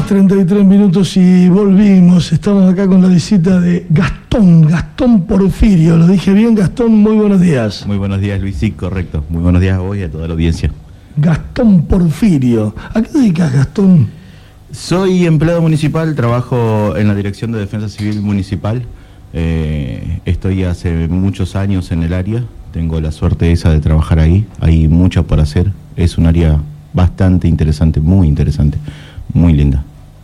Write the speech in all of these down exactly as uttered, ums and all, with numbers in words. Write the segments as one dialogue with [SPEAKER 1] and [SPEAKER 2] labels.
[SPEAKER 1] treinta y tres minutos y volvimos. Estamos acá con la visita de Gastón, Gastón Porfirio. ¿Lo dije bien, Gastón? Muy buenos días.
[SPEAKER 2] Muy buenos días, Luis, sí, correcto. Muy buenos días a vos y a toda la audiencia.
[SPEAKER 1] Gastón Porfirio. ¿A qué te dedicas, Gastón?
[SPEAKER 2] Soy empleado municipal, trabajo en la Dirección de Defensa Civil Municipal. Eh, estoy hace muchos años en el área. Tengo la suerte esa de trabajar ahí. Hay mucho por hacer. Es un área bastante interesante, muy interesante, muy linda.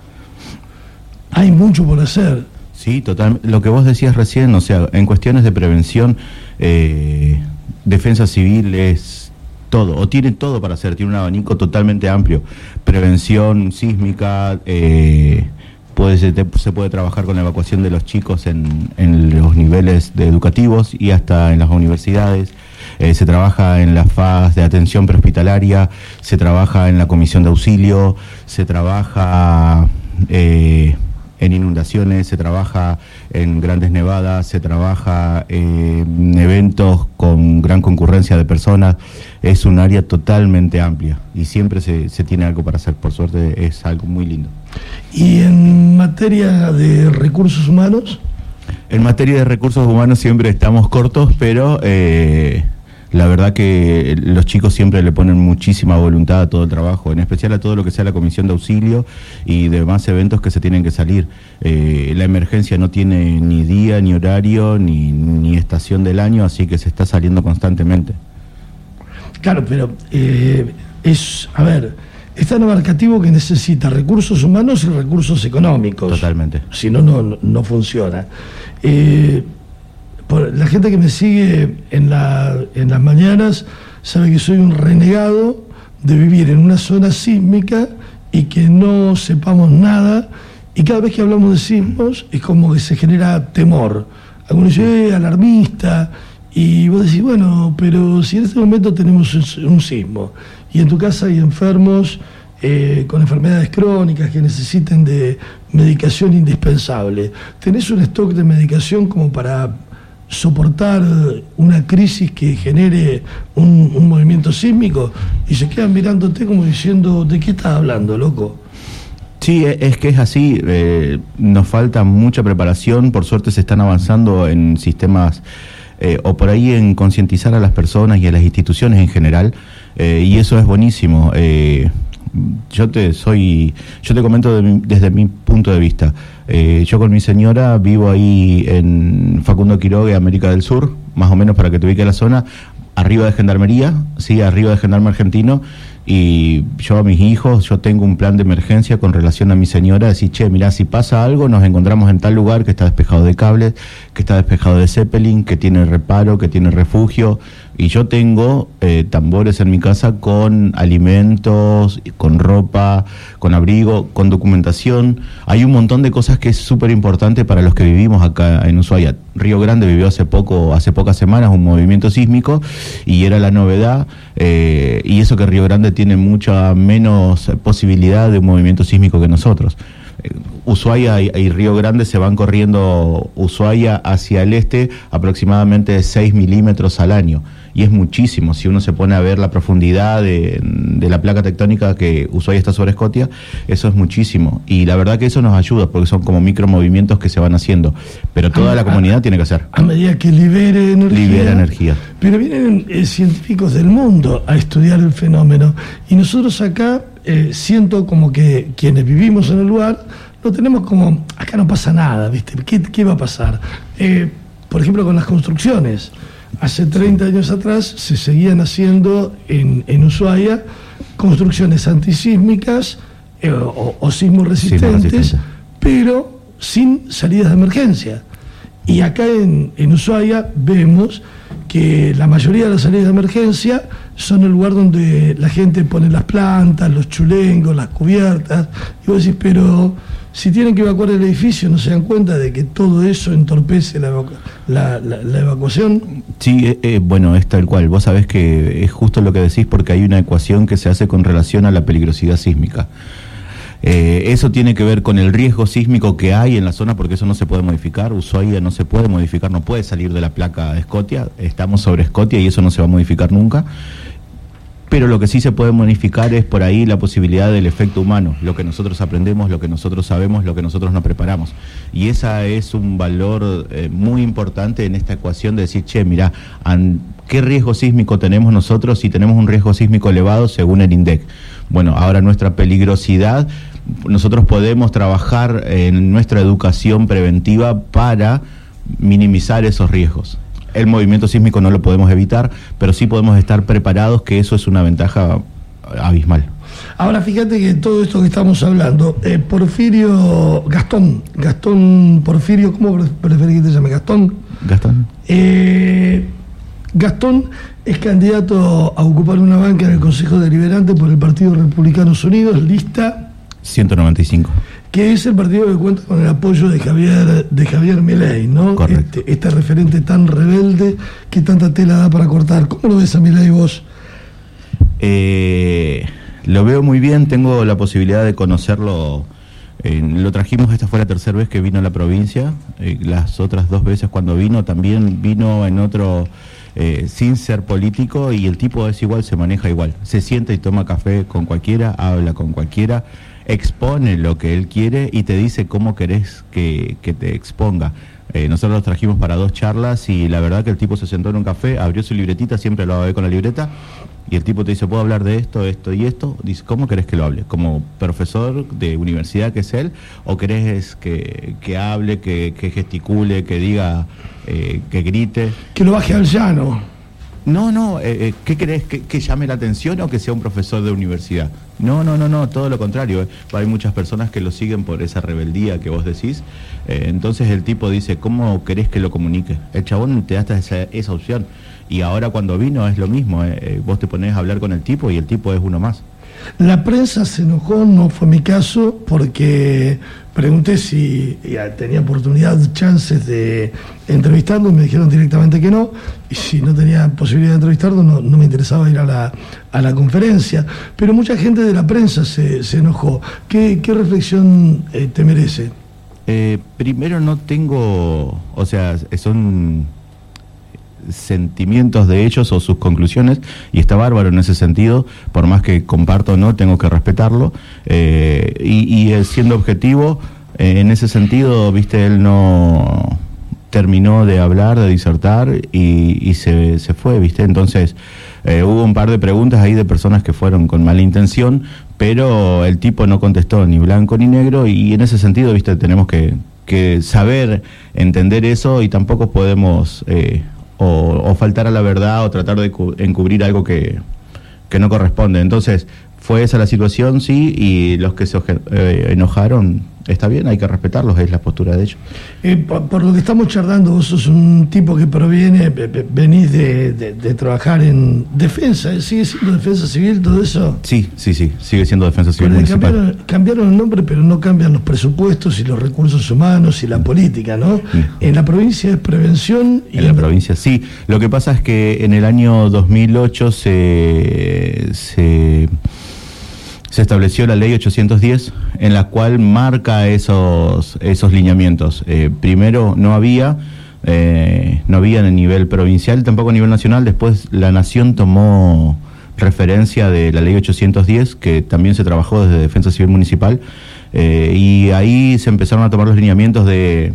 [SPEAKER 1] Hay mucho por hacer.
[SPEAKER 2] Sí, total. Lo que vos decías recién, o sea, en cuestiones de prevención, eh, defensa civil es todo, o tiene todo para hacer, tiene un abanico totalmente amplio. Prevención sísmica, eh, puede, se, se puede trabajar con la evacuación de los chicos en, en los niveles de educativos y hasta en las universidades. Eh, se trabaja en la fase de atención prehospitalaria, se trabaja en la comisión de auxilio, se trabaja eh, en inundaciones, se trabaja en grandes nevadas, se trabaja en eventos con gran concurrencia de personas. Es un área totalmente amplia y siempre se, se tiene algo para hacer, por suerte es algo muy lindo.
[SPEAKER 1] ¿Y en materia de recursos humanos?
[SPEAKER 2] En materia de recursos humanos siempre estamos cortos, pero eh, la verdad que los chicos siempre le ponen muchísima voluntad a todo el trabajo, en especial a todo lo que sea la comisión de auxilio y demás eventos que se tienen que salir. Eh, la emergencia no tiene ni día, ni horario, ni, ni estación del año, así que se está saliendo constantemente.
[SPEAKER 1] Claro, pero eh, es, a ver, es tan abarcativo que necesita recursos humanos y recursos económicos.
[SPEAKER 2] Totalmente.
[SPEAKER 1] Si no, no, no funciona. Eh, por, la gente que me sigue en, la, en las mañanas sabe que soy un renegado de vivir en una zona sísmica y que no sepamos nada, y cada vez que hablamos de sismos es como que se genera temor. Algunos dicen, eh, alarmista, y vos decís, bueno, pero si en este momento tenemos un, un sismo y en tu casa hay enfermos eh, con enfermedades crónicas que necesiten de medicación indispensable, ¿tenés un stock de medicación como para soportar una crisis que genere un, un movimiento sísmico? Y se quedan mirándote como diciendo, ¿de qué estás hablando, loco?
[SPEAKER 2] Sí, es que es así, eh, nos falta mucha preparación, por suerte se están avanzando en sistemas, eh, o por ahí en concientizar a las personas y a las instituciones en general, eh, y eso es buenísimo. Eh, yo te soy, yo te comento de mi, desde mi punto de vista. Eh, yo con mi señora vivo ahí en Facundo Quiroga, América del Sur, más o menos para que te ubique la zona, arriba de Gendarmería, sí, arriba de Gendarme Argentino, y yo a mis hijos, yo tengo un plan de emergencia con relación a mi señora, decir, che, mirá, si pasa algo, nos encontramos en tal lugar que está despejado de cables, que está despejado de Zeppelin, que tiene reparo, que tiene refugio, y yo tengo eh, tambores en mi casa con alimentos, con ropa, con abrigo, con documentación. Hay un montón de cosas que es súper importante para los que vivimos acá en Ushuaia. Río Grande vivió hace poco, hace pocas semanas un movimiento sísmico y era la novedad, eh, y eso que Río Grande tiene mucha menos posibilidad de un movimiento sísmico que nosotros. Eh, Ushuaia y, y Río Grande se van corriendo Ushuaia hacia el este aproximadamente seis milímetros al año, y es muchísimo si uno se pone a ver la profundidad de, de la placa tectónica que Ushuaia está sobre Scotia. Eso es muchísimo, y la verdad que eso nos ayuda porque son como micromovimientos que se van haciendo, pero toda a, la comunidad a, tiene que hacer
[SPEAKER 1] a medida que libere energía.
[SPEAKER 2] Libera energía.
[SPEAKER 1] Pero vienen eh, científicos del mundo a estudiar el fenómeno, y nosotros acá eh, siento como que quienes vivimos en el lugar no tenemos como, acá no pasa nada, ¿viste? ¿Qué, qué va a pasar? Eh, por ejemplo, con las construcciones. Hace treinta años atrás se seguían haciendo en, en Ushuaia construcciones antisísmicas eh, o, o sismo resistentes, pero sin salidas de emergencia. Y acá en, en Ushuaia vemos que la mayoría de las salidas de emergencia son el lugar donde la gente pone las plantas, los chulengos, las cubiertas, y vos decís, pero si tienen que evacuar el edificio, ¿no se dan cuenta de que todo eso entorpece la, evacu la, la, la evacuación?
[SPEAKER 2] Sí, eh, eh, bueno, es tal cual. Vos sabés que es justo lo que decís, porque hay una ecuación que se hace con relación a la peligrosidad sísmica. Eh, eso tiene que ver con el riesgo sísmico que hay en la zona, porque eso no se puede modificar. Ushuaia no se puede modificar, no puede salir de la placa de Scotia. Estamos sobre Scotia y eso no se va a modificar nunca. pero lo que sí se puede modificar es por ahí la posibilidad del efecto humano, lo que nosotros aprendemos, lo que nosotros sabemos, lo que nosotros nos preparamos. Y esa es un valor eh, muy importante en esta ecuación de decir, che, mirá, an, ¿qué riesgo sísmico tenemos nosotros si tenemos un riesgo sísmico elevado según el INDEC? Bueno, ahora nuestra peligrosidad, nosotros podemos trabajar en nuestra educación preventiva para minimizar esos riesgos. El movimiento sísmico no lo podemos evitar, pero sí podemos estar preparados, que eso es una ventaja abismal.
[SPEAKER 1] Ahora fíjate que todo esto que estamos hablando, eh, Porfirio, Gastón, Gastón Porfirio, ¿cómo preferís que te llame? Gastón.
[SPEAKER 2] Gastón.
[SPEAKER 1] Eh, Gastón es candidato a ocupar una banca en el Consejo Deliberante por el Partido Republicanos Unidos, lista
[SPEAKER 2] ciento noventa y cinco.
[SPEAKER 1] Que es el partido que cuenta con el apoyo de Javier de Javier Milei, ¿no?
[SPEAKER 2] Correcto.
[SPEAKER 1] Este, este referente tan rebelde que tanta tela da para cortar. ¿Cómo lo ves a Milei vos?
[SPEAKER 2] Eh, lo veo muy bien, tengo la posibilidad de conocerlo. Eh, lo trajimos, esta fue la tercera vez que vino a la provincia. Eh, las otras dos veces cuando vino, también vino en otro, eh, sin ser político, y el tipo es igual, se maneja igual. Se sienta y toma café con cualquiera, habla con cualquiera, expone lo que él quiere y te dice cómo querés que, que te exponga. Eh, nosotros los trajimos para dos charlas y la verdad que el tipo se sentó en un café, abrió su libretita, siempre lo ve con la libreta, y el tipo te dice, ¿puedo hablar de esto, esto y esto? Dice, ¿cómo querés que lo hable? ¿Como profesor de universidad que es él? ¿O querés que, que hable, que, que gesticule, que diga, eh, que grite?
[SPEAKER 1] Que lo baje al llano.
[SPEAKER 2] No, no, eh, ¿qué querés? ¿Que, ¿Que llame la atención o que sea un profesor de universidad? No, no, no, no, todo lo contrario. Eh. Hay muchas personas que lo siguen por esa rebeldía que vos decís. Eh, entonces el tipo dice, ¿cómo querés que lo comunique? El chabón te da hasta esa, esa opción. Y ahora cuando vino es lo mismo. Eh. Eh, vos te ponés a hablar con el tipo y el tipo es uno más.
[SPEAKER 1] La prensa se enojó, no fue mi caso, porque pregunté si ya, tenía oportunidad, chances de entrevistarlo, y me dijeron directamente que no, y si no tenía posibilidad de entrevistarlo, no, no me interesaba ir a la, a la conferencia. Pero mucha gente de la prensa se, se enojó. ¿Qué, qué reflexión eh, te merece?
[SPEAKER 2] Eh, primero no tengo, o sea, son sentimientos de ellos o sus conclusiones, y está bárbaro en ese sentido, por más que comparto o no, tengo que respetarlo, eh, y, y eh, siendo objetivo, eh, en ese sentido, viste, él no terminó de hablar, de disertar, y, y se, se fue, viste, entonces eh, hubo un par de preguntas ahí de personas que fueron con mala intención, pero el tipo no contestó ni blanco ni negro, y en ese sentido, viste, tenemos que, que saber entender eso, y tampoco podemos eh, O, o faltar a la verdad o tratar de encubrir algo que, que no corresponde. Entonces, fue esa la situación, sí, y los que se eh, enojaron, está bien, hay que respetarlos, es la postura de ellos.
[SPEAKER 1] Eh, por, por lo que estamos charlando, vos sos un tipo que proviene, venís de, de, de trabajar en defensa, ¿sigue siendo defensa civil todo eso?
[SPEAKER 2] Sí, sí, sí, sigue siendo defensa civil
[SPEAKER 1] Pero
[SPEAKER 2] municipal.
[SPEAKER 1] Cambiaron, cambiaron el nombre, pero no cambian los presupuestos y los recursos humanos y la política, ¿no?
[SPEAKER 2] Sí.
[SPEAKER 1] En la provincia es prevención. Y
[SPEAKER 2] en la en... provincia, sí. Lo que pasa es que en el año dos mil ocho se... se se estableció la ley ochocientos diez, en la cual marca esos, esos lineamientos. Eh, primero no había, eh, no había a nivel provincial, tampoco a nivel nacional. Después la Nación tomó referencia de la ley ochocientos diez, que también se trabajó desde Defensa Civil Municipal, eh, y ahí se empezaron a tomar los lineamientos de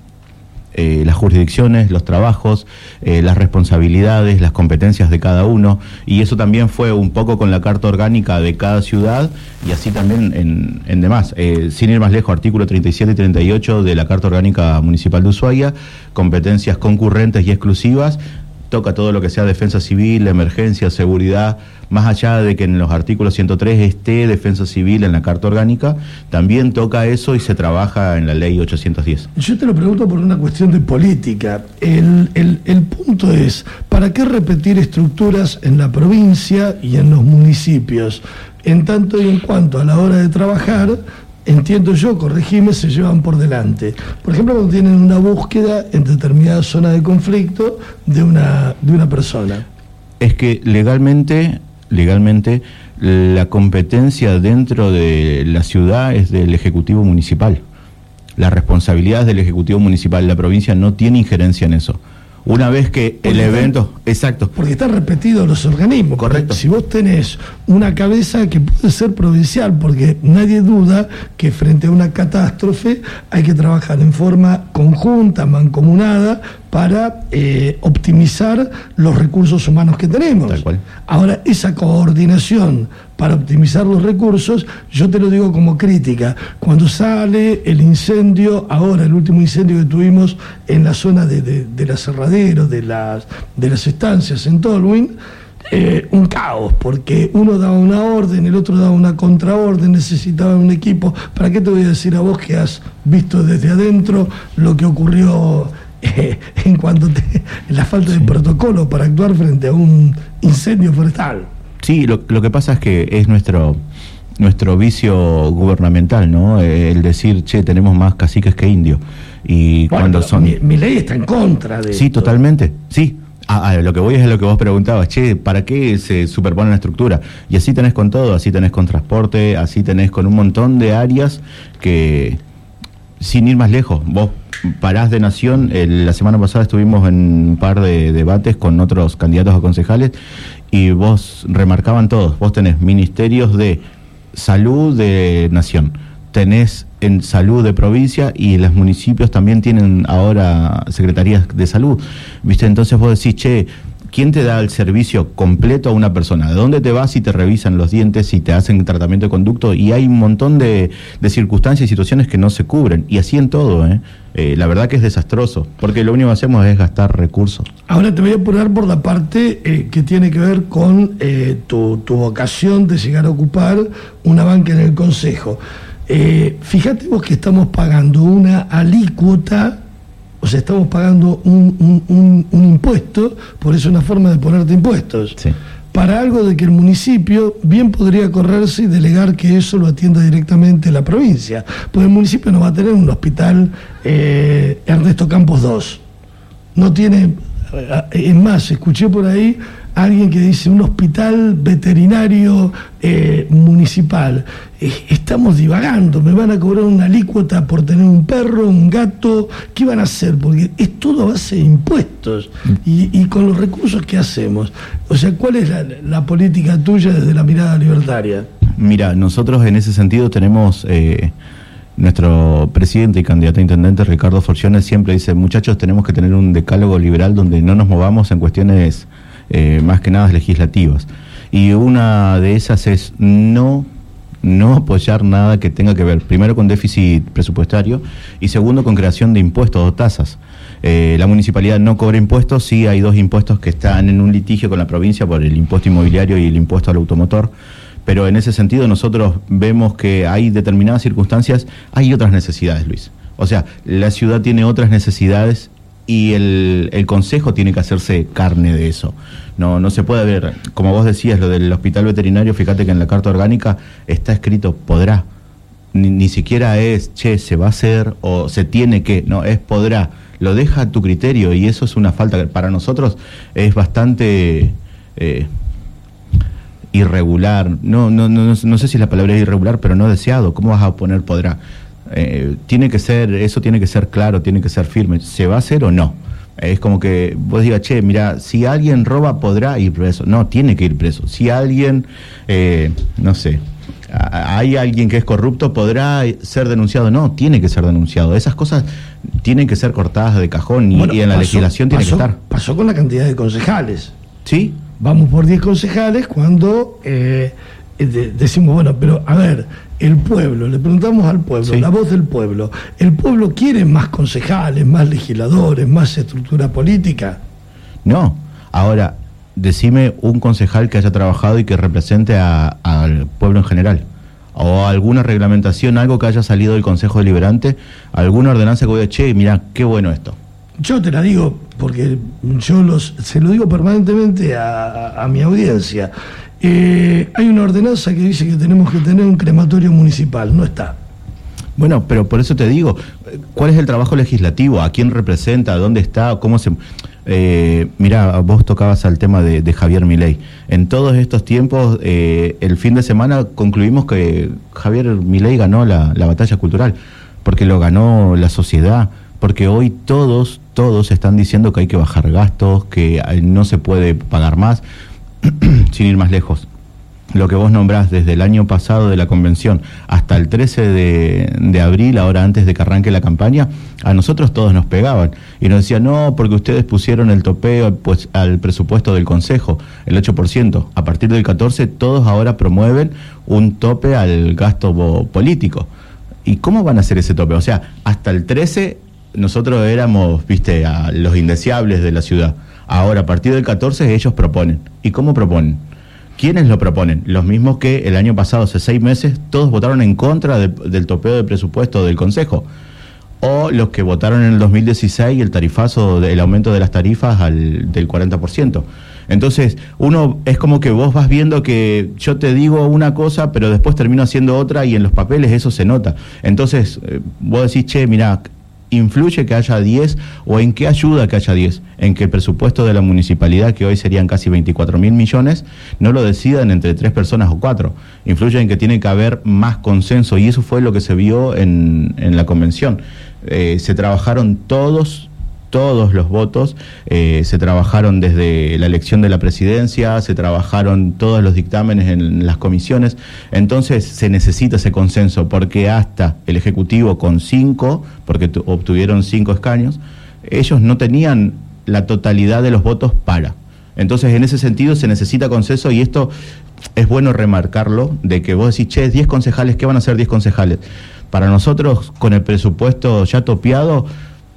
[SPEAKER 2] Eh, las jurisdicciones, los trabajos, eh, las responsabilidades, las competencias de cada uno, y eso también fue un poco con la carta orgánica de cada ciudad, y así también en, en demás. Eh, sin ir más lejos, artículo treinta y siete y treinta y ocho de la Carta Orgánica Municipal de Ushuaia, competencias concurrentes y exclusivas, toca todo lo que sea defensa civil, emergencia, seguridad, más allá de que en los artículos ciento tres esté defensa civil en la Carta Orgánica, también toca eso y se trabaja en la ley ochocientos diez.
[SPEAKER 1] Yo te lo pregunto por una cuestión de política. El, el, el punto es, ¿para qué repetir estructuras en la provincia y en los municipios? En tanto y en cuanto a la hora de trabajar, entiendo yo, corregime, se llevan por delante. Por ejemplo, cuando tienen una búsqueda en determinada zona de conflicto de una, de una persona.
[SPEAKER 2] Es que legalmente, legalmente, la competencia dentro de la ciudad es del Ejecutivo Municipal. La responsabilidad es del Ejecutivo Municipal. La provincia no tiene injerencia en eso. Una vez que el evento, exacto.
[SPEAKER 1] Porque están repetidos los organismos.
[SPEAKER 2] Correcto.
[SPEAKER 1] Si vos tenés una cabeza que puede ser provincial, porque nadie duda que frente a una catástrofe hay que trabajar en forma conjunta, mancomunada, para eh, optimizar los recursos humanos que tenemos.
[SPEAKER 2] Tal cual.
[SPEAKER 1] Ahora, esa coordinación para optimizar los recursos, yo te lo digo como crítica, cuando sale el incendio, ahora el último incendio que tuvimos en la zona de, de, de la Cerradero, de las, de las estancias en Tolwyn, eh, un caos, porque uno daba una orden, el otro daba una contraorden, necesitaba un equipo. ¿Para qué te voy a decir a vos que has visto desde adentro lo que ocurrió eh, en cuanto te, en la falta sí. de protocolo para actuar frente a un incendio forestal?
[SPEAKER 2] Sí, lo, lo que pasa es que es nuestro nuestro vicio gubernamental, ¿no? El decir, che, tenemos más caciques que indios. Y
[SPEAKER 1] bueno,
[SPEAKER 2] cuando son...
[SPEAKER 1] Mi, mi ley está en contra de
[SPEAKER 2] Sí,
[SPEAKER 1] esto.
[SPEAKER 2] Totalmente, sí. Ah, ah, lo que voy es lo que vos preguntabas, che, ¿para qué se superpone la estructura? Y así tenés con todo, así tenés con transporte, así tenés con un montón de áreas que, sin ir más lejos, vos parás de Nación, el, la semana pasada estuvimos en un par de debates con otros candidatos a concejales y vos remarcaban todos, vos tenés ministerios de salud de Nación, tenés en salud de provincia y los municipios también tienen ahora secretarías de salud, ¿viste? Entonces vos decís, che, ¿quién te da el servicio completo a una persona? ¿De dónde te vas y te revisan los dientes y te hacen tratamiento de conducto? Y hay un montón de, de circunstancias y situaciones que no se cubren, y así en todo, ¿eh? Eh, la verdad que es desastroso, porque lo único que hacemos es gastar recursos.
[SPEAKER 1] Ahora te voy a apurar por la parte eh, que tiene que ver con eh, tu, tu vocación de llegar a ocupar una banca en el Consejo. Eh, fíjate vos que estamos pagando una alícuota, o sea, estamos pagando un, un, un, un impuesto, por eso es una forma de ponerte impuestos,
[SPEAKER 2] sí.
[SPEAKER 1] para algo de que el municipio bien podría correrse y delegar que eso lo atienda directamente la provincia, porque el municipio no va a tener un hospital eh, Ernesto Campos dos, no tiene, es más, escuché por ahí a alguien que dice un hospital veterinario eh, municipal. Eh, estamos divagando, me van a cobrar una alícuota por tener un perro, un gato, ¿qué van a hacer? Porque es todo a base de impuestos y, y con los recursos que hacemos. O sea, ¿cuál es la, la política tuya desde la mirada libertaria?
[SPEAKER 2] Mira, nosotros en ese sentido tenemos... Eh, nuestro presidente y candidato a intendente Ricardo Forcione siempre dice, muchachos, tenemos que tener un decálogo liberal donde no nos movamos en cuestiones eh, más que nada legislativas, y una de esas es no no apoyar nada que tenga que ver primero con déficit presupuestario y segundo con creación de impuestos o tasas. Eh, la municipalidad no cobra impuestos, sí hay dos impuestos que están en un litigio con la provincia por el impuesto inmobiliario y el impuesto al automotor. Pero en ese sentido nosotros vemos que hay determinadas circunstancias, hay otras necesidades, Luis. O sea, la ciudad tiene otras necesidades y el, el consejo tiene que hacerse carne de eso. No, no se puede ver, como vos decías, lo del hospital veterinario, fíjate que en la carta orgánica está escrito podrá. Ni, ni siquiera es, che, se va a hacer o se tiene que, no, es podrá. Lo deja a tu criterio y eso es una falta. Para nosotros es bastante... Eh, irregular, no, no, no, no sé si la palabra es irregular, pero no deseado. ¿Cómo vas a poner podrá? Eh, tiene que ser, eso tiene que ser claro, tiene que ser firme. ¿Se va a hacer o no? Es como que vos digas, che, mira, si alguien roba podrá ir preso. No, tiene que ir preso. Si alguien, eh, no sé, hay alguien que es corrupto, podrá ser denunciado. No, tiene que ser denunciado. Esas cosas tienen que ser cortadas de cajón y, bueno, y en la pasó, legislación tiene
[SPEAKER 1] pasó,
[SPEAKER 2] que estar.
[SPEAKER 1] Pasó con la cantidad de concejales.
[SPEAKER 2] ¿Sí?
[SPEAKER 1] Vamos por diez concejales cuando eh, de, decimos, bueno, pero a ver, el pueblo, le preguntamos al pueblo, sí. La voz del pueblo, ¿el pueblo quiere más concejales, más legisladores, más estructura política?
[SPEAKER 2] No, ahora, decime un concejal que haya trabajado y que represente a, al pueblo en general, o alguna reglamentación, algo que haya salido del Consejo Deliberante, alguna ordenanza que voy a decir, che, mirá, qué bueno esto.
[SPEAKER 1] Yo te la digo porque yo los, se lo digo permanentemente a, a, a mi audiencia. Eh, hay una ordenanza que dice que tenemos que tener un crematorio municipal, no está.
[SPEAKER 2] Bueno, pero por eso te digo, ¿cuál es el trabajo legislativo? ¿A quién representa? ¿Dónde está? ¿Cómo se...? Eh, mira, vos tocabas al tema de, de Javier Milei. En todos estos tiempos, eh, el fin de semana concluimos que Javier Milei ganó la, la batalla cultural, porque lo ganó la sociedad, porque hoy todos, todos están diciendo que hay que bajar gastos, que no se puede pagar más, sin ir más lejos. Lo que vos nombrás desde el año pasado de la convención hasta el trece de abril, ahora antes de que arranque la campaña, a nosotros todos nos pegaban y nos decían, no, porque ustedes pusieron el topeo pues, al presupuesto del Consejo, el ocho por ciento. A partir del catorce, todos ahora promueven un tope al gasto político. ¿Y cómo van a hacer ese tope? O sea, hasta el trece nosotros éramos, viste, a los indeseables de la ciudad. Ahora, a partir del catorce, ellos proponen. ¿Y cómo proponen? ¿Quiénes lo proponen? Los mismos que el año pasado, hace seis meses, todos votaron en contra de, del topeo de presupuesto del Consejo. O los que votaron en el dos mil dieciséis el tarifazo, el aumento de las tarifas al, del cuarenta por ciento. Entonces, uno es como que vos vas viendo que yo te digo una cosa, pero después termino haciendo otra y en los papeles eso se nota. Entonces, eh, vos decís, che, mirá, ¿influye que haya diez o en qué ayuda que haya diez? En que el presupuesto de la municipalidad, que hoy serían casi veinticuatro mil millones, no lo decidan entre tres personas o cuatro. Influye en que tiene que haber más consenso y eso fue lo que se vio en, en la convención. Eh, se trabajaron todos... todos los votos, eh, se trabajaron desde la elección de la presidencia, se trabajaron todos los dictámenes en las comisiones, entonces se necesita ese consenso, porque hasta el Ejecutivo con cinco, porque tu, obtuvieron cinco escaños, ellos no tenían la totalidad de los votos para. Entonces, en ese sentido se necesita consenso y esto es bueno remarcarlo, de que vos decís, che, diez concejales, ¿qué van a hacer diez concejales? Para nosotros, con el presupuesto ya topeado,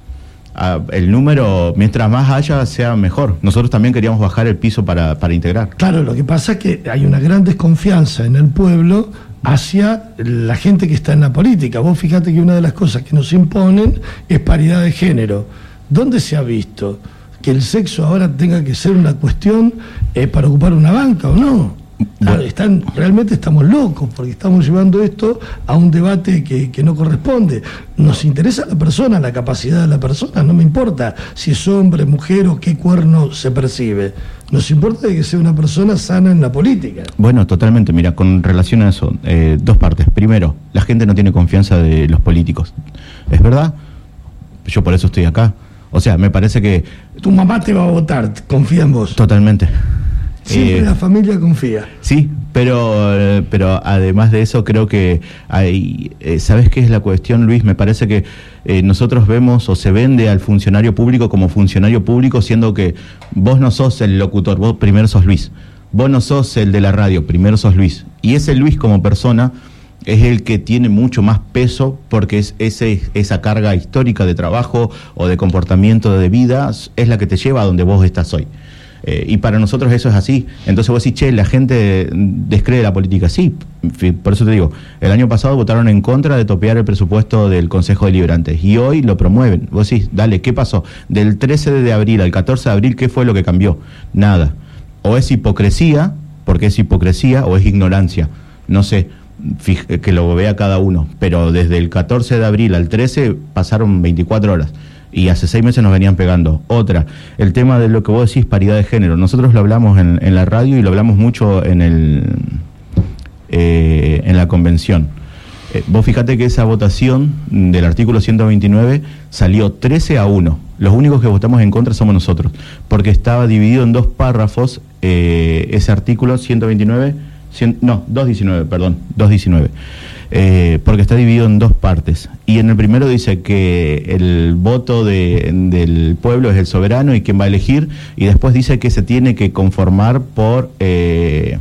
[SPEAKER 2] el número, mientras más haya, sea mejor. Nosotros también queríamos bajar el piso para, para integrar.
[SPEAKER 1] Claro, lo que pasa es que hay una gran desconfianza en el pueblo hacia la gente que está en la política. Vos fíjate que una de las cosas que nos imponen es paridad de género. ¿Dónde se ha visto que el sexo ahora tenga que ser una cuestión eh, para ocupar una banca o no? Claro, están, realmente estamos locos porque estamos llevando esto a un debate que, que no corresponde. Nos interesa la persona, la capacidad de la persona, no me importa si es hombre, mujer o qué cuerno se percibe. Nos importa que sea una persona sana en la política.
[SPEAKER 2] Bueno, totalmente. Mira, con relación a eso, eh, dos partes. Primero, la gente no tiene confianza de los políticos. ¿Es verdad? Yo por eso estoy acá. O sea, me parece que...
[SPEAKER 1] Tu mamá te va a votar, confía en vos.
[SPEAKER 2] Totalmente.
[SPEAKER 1] Siempre eh, la familia confía.
[SPEAKER 2] Sí, pero pero además de eso creo que hay, eh, ¿sabes qué es la cuestión, Luis? Me parece que eh, nosotros vemos o se vende al funcionario público como funcionario público, siendo que vos no sos el locutor, vos primero sos Luis. Vos no sos el de la radio, primero sos Luis. Y ese Luis como persona es el que tiene mucho más peso porque es ese, esa carga histórica de trabajo o de comportamiento de vida es la que te lleva a donde vos estás hoy. Eh, y para nosotros eso es así. Entonces vos decís, che, la gente descree la política. Sí, por eso te digo, el año pasado votaron en contra de topear el presupuesto del Consejo Deliberante y hoy lo promueven. Vos decís, dale, ¿qué pasó? Del trece de abril al catorce de abril, ¿qué fue lo que cambió? Nada. O es hipocresía, porque es hipocresía, o es ignorancia. No sé, fije, que lo vea cada uno. Pero desde el catorce de abril al trece pasaron veinticuatro horas. Y hace seis meses nos venían pegando. Otra, el tema de lo que vos decís, paridad de género. Nosotros lo hablamos en, en la radio y lo hablamos mucho en el eh, en la convención. Eh, vos fíjate que esa votación del artículo ciento veintinueve salió trece a uno. Los únicos que votamos en contra somos nosotros, porque estaba dividido en dos párrafos eh, ese artículo ciento veintinueve, cien, no, doscientos diecinueve, perdón, doscientos diecinueve. Eh, porque está dividido en dos partes. Y en el primero dice que el voto de, del pueblo es el soberano y quien va a elegir, y después dice que se tiene que conformar por... Eh,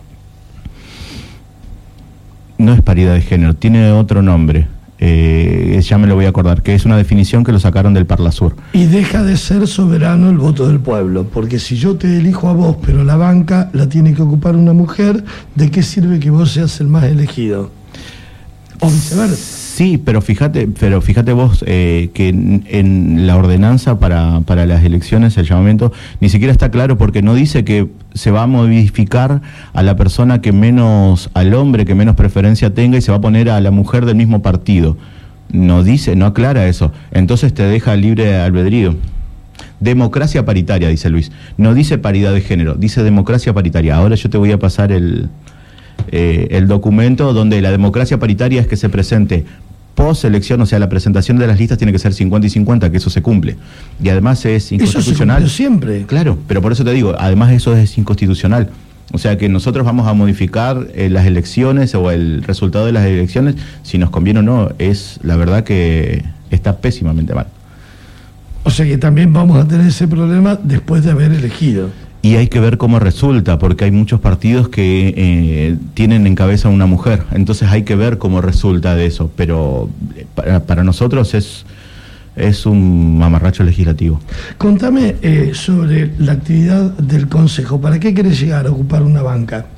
[SPEAKER 2] no es paridad de género, tiene otro nombre. Eh, ya me lo voy a acordar, que es una definición que lo sacaron del Parlasur.
[SPEAKER 1] Y deja de ser soberano el voto del pueblo, porque si yo te elijo a vos, pero la banca la tiene que ocupar una mujer, ¿de qué sirve que vos seas el más elegido? O viceversa.
[SPEAKER 2] Sí, pero fíjate, pero fíjate vos eh, que en, en la ordenanza para, para las elecciones, el llamamiento, ni siquiera está claro porque no dice que se va a modificar a la persona que menos, al hombre que menos preferencia tenga y se va a poner a la mujer del mismo partido. No dice, no aclara eso. Entonces te deja libre albedrío. Democracia paritaria, dice Luis. No dice paridad de género, dice democracia paritaria. Ahora yo te voy a pasar el... Eh, el documento donde la democracia paritaria es que se presente post elección, o sea, la presentación de las listas tiene que ser cincuenta y cincuenta, que eso se cumple. Y además es inconstitucional.
[SPEAKER 1] Eso se cumple siempre.
[SPEAKER 2] Claro, pero por eso te digo, además eso es inconstitucional. O sea que nosotros vamos a modificar eh, las elecciones o el resultado de las elecciones, si nos conviene o no, es la verdad que está pésimamente mal.
[SPEAKER 1] O sea que también vamos a tener ese problema después de haber elegido.
[SPEAKER 2] Y hay que ver cómo resulta, porque hay muchos partidos que eh, tienen en cabeza una mujer, entonces hay que ver cómo resulta de eso, pero para, para nosotros es, es un mamarracho legislativo.
[SPEAKER 1] Contame eh, sobre la actividad del Consejo, ¿para qué querés llegar a ocupar una banca?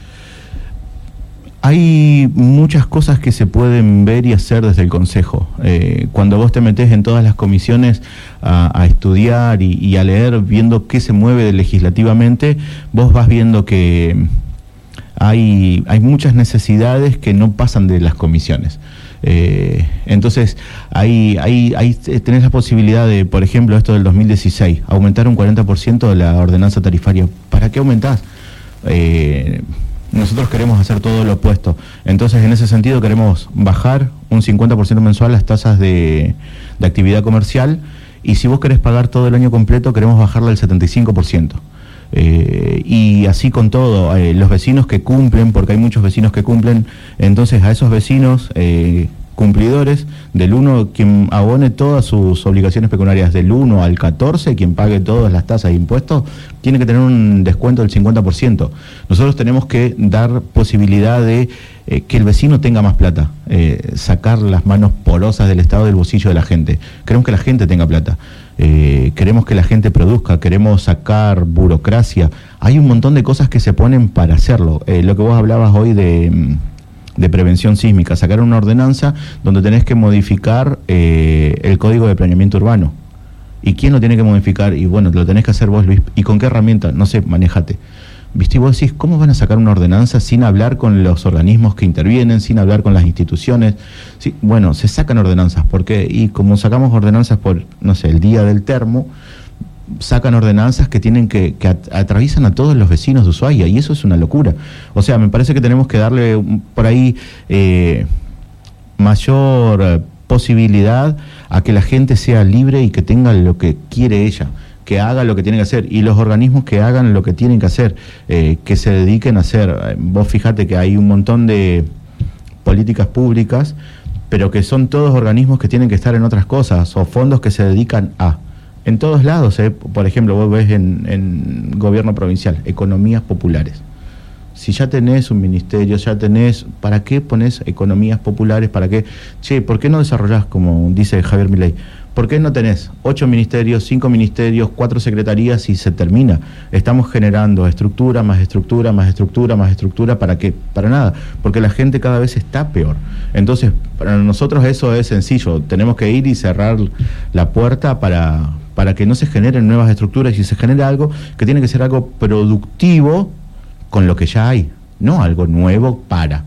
[SPEAKER 2] Hay muchas cosas que se pueden ver y hacer desde el Consejo. Eh, cuando vos te metés en todas las comisiones a, a estudiar y, y a leer, viendo qué se mueve legislativamente, vos vas viendo que hay, hay muchas necesidades que no pasan de las comisiones. Eh, entonces, hay, hay, hay, tenés la posibilidad de, por ejemplo, esto del dos mil dieciséis, aumentar un cuarenta por ciento de la ordenanza tarifaria. ¿Para qué aumentás? Eh, Nosotros queremos hacer todo lo opuesto. Entonces, en ese sentido, queremos bajar un cincuenta por ciento mensual las tasas de, de actividad comercial, y si vos querés pagar todo el año completo, queremos bajarla al setenta y cinco por ciento. Eh, y así con todo, eh, los vecinos que cumplen, porque hay muchos vecinos que cumplen, entonces a esos vecinos eh, cumplidores, del uno, quien abone todas sus obligaciones pecuniarias, del uno al catorce, quien pague todas las tasas e impuestos, tiene que tener un descuento del cincuenta por ciento. Nosotros tenemos que dar posibilidad de eh, que el vecino tenga más plata, eh, sacar las manos porosas del Estado del bolsillo de la gente. Queremos que la gente tenga plata, eh, queremos que la gente produzca, queremos sacar burocracia. Hay un montón de cosas que se ponen para hacerlo. Eh, lo que vos hablabas hoy de... de prevención sísmica, sacar una ordenanza donde tenés que modificar eh, el Código de Planeamiento Urbano. ¿Y quién lo tiene que modificar? Y bueno, lo tenés que hacer vos, Luis. ¿Y con qué herramienta? No sé, manéjate. ¿Viste? Y vos decís, ¿cómo van a sacar una ordenanza sin hablar con los organismos que intervienen, sin hablar con las instituciones? Sí, bueno, se sacan ordenanzas, porque, y como sacamos ordenanzas por, no sé, el día del termo, sacan ordenanzas que tienen que, que at- atraviesan a todos los vecinos de Ushuaia, y eso es una locura. O sea, me parece que tenemos que darle un, por ahí eh, mayor eh, posibilidad a que la gente sea libre y que tenga lo que quiere ella, que haga lo que tiene que hacer, y los organismos que hagan lo que tienen que hacer, eh, que se dediquen a hacer. Eh, vos fíjate que hay un montón de políticas públicas, pero que son todos organismos que tienen que estar en otras cosas, o fondos que se dedican a... En todos lados, eh. Por ejemplo, vos ves en, en gobierno provincial, economías populares. Si ya tenés un ministerio, ya tenés, ¿para qué pones economías populares? ¿Para qué? Che, ¿por qué no desarrollás, como dice Javier Milei? ¿Por qué no tenés ocho ministerios, cinco ministerios, cuatro secretarías y se termina? Estamos generando estructura, más estructura, más estructura, más estructura, ¿para qué? Para nada, porque la gente cada vez está peor. Entonces, para nosotros eso es sencillo, tenemos que ir y cerrar la puerta para... para que no se generen nuevas estructuras, y se genera algo que tiene que ser algo productivo con lo que ya hay, no algo nuevo para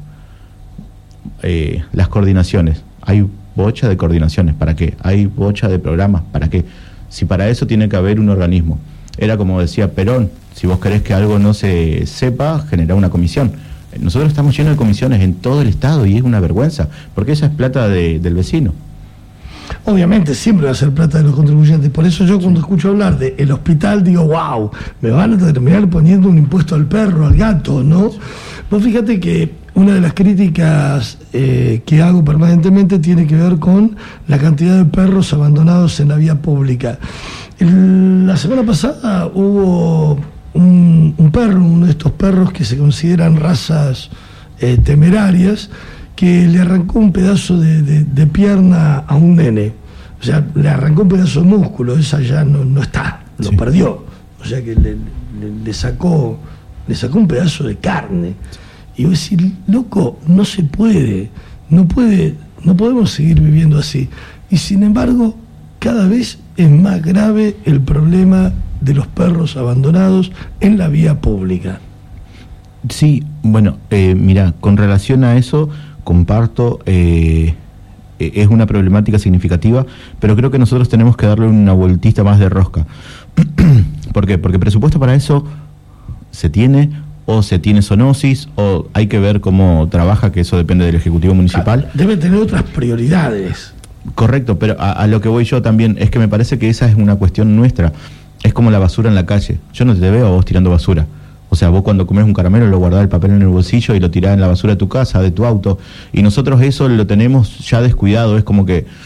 [SPEAKER 2] eh, las coordinaciones. Hay bocha de coordinaciones, ¿para qué? Hay bocha de programas, ¿para qué? Si para eso tiene que haber un organismo. Era como decía Perón, si vos querés que algo no se sepa, generá una comisión. Nosotros estamos llenos de comisiones en todo el Estado y es una vergüenza, porque esa es plata de, del vecino.
[SPEAKER 1] Obviamente siempre va a ser plata de los contribuyentes, por eso yo cuando escucho hablar de el hospital digo, wow, me van a terminar poniendo un impuesto al perro, al gato, ¿no? Vos fíjate que una de las críticas eh, que hago permanentemente tiene que ver con la cantidad de perros abandonados en la vía pública. El, la semana pasada hubo un, un perro, uno de estos perros que se consideran razas eh, temerarias, que le arrancó un pedazo de, de, de pierna a un nene. O sea, le arrancó un pedazo de músculo, esa ya no, no está, lo sí. perdió. O sea que le, le, le sacó le sacó un pedazo de carne. Y vos decís, loco, no se puede, no puede, no podemos seguir viviendo así. Y sin embargo, cada vez es más grave el problema de los perros abandonados en la vía pública.
[SPEAKER 2] Sí, bueno, eh, mira, con relación a eso, comparto, eh, es una problemática significativa, pero creo que nosotros tenemos que darle una vueltita más de rosca. ¿Por qué? Porque presupuesto para eso se tiene, o se tiene zoonosis, o hay que ver cómo trabaja, que eso depende del Ejecutivo Municipal.
[SPEAKER 1] Debe tener otras prioridades.
[SPEAKER 2] Correcto, pero a, a lo que voy yo también es que me parece que esa es una cuestión nuestra. Es como la basura en la calle. Yo no te veo a vos tirando basura. O sea, vos cuando comés un caramelo lo guardás el papel en el bolsillo y lo tirás en la basura de tu casa, de tu auto. Y nosotros eso lo tenemos ya descuidado. Es como que...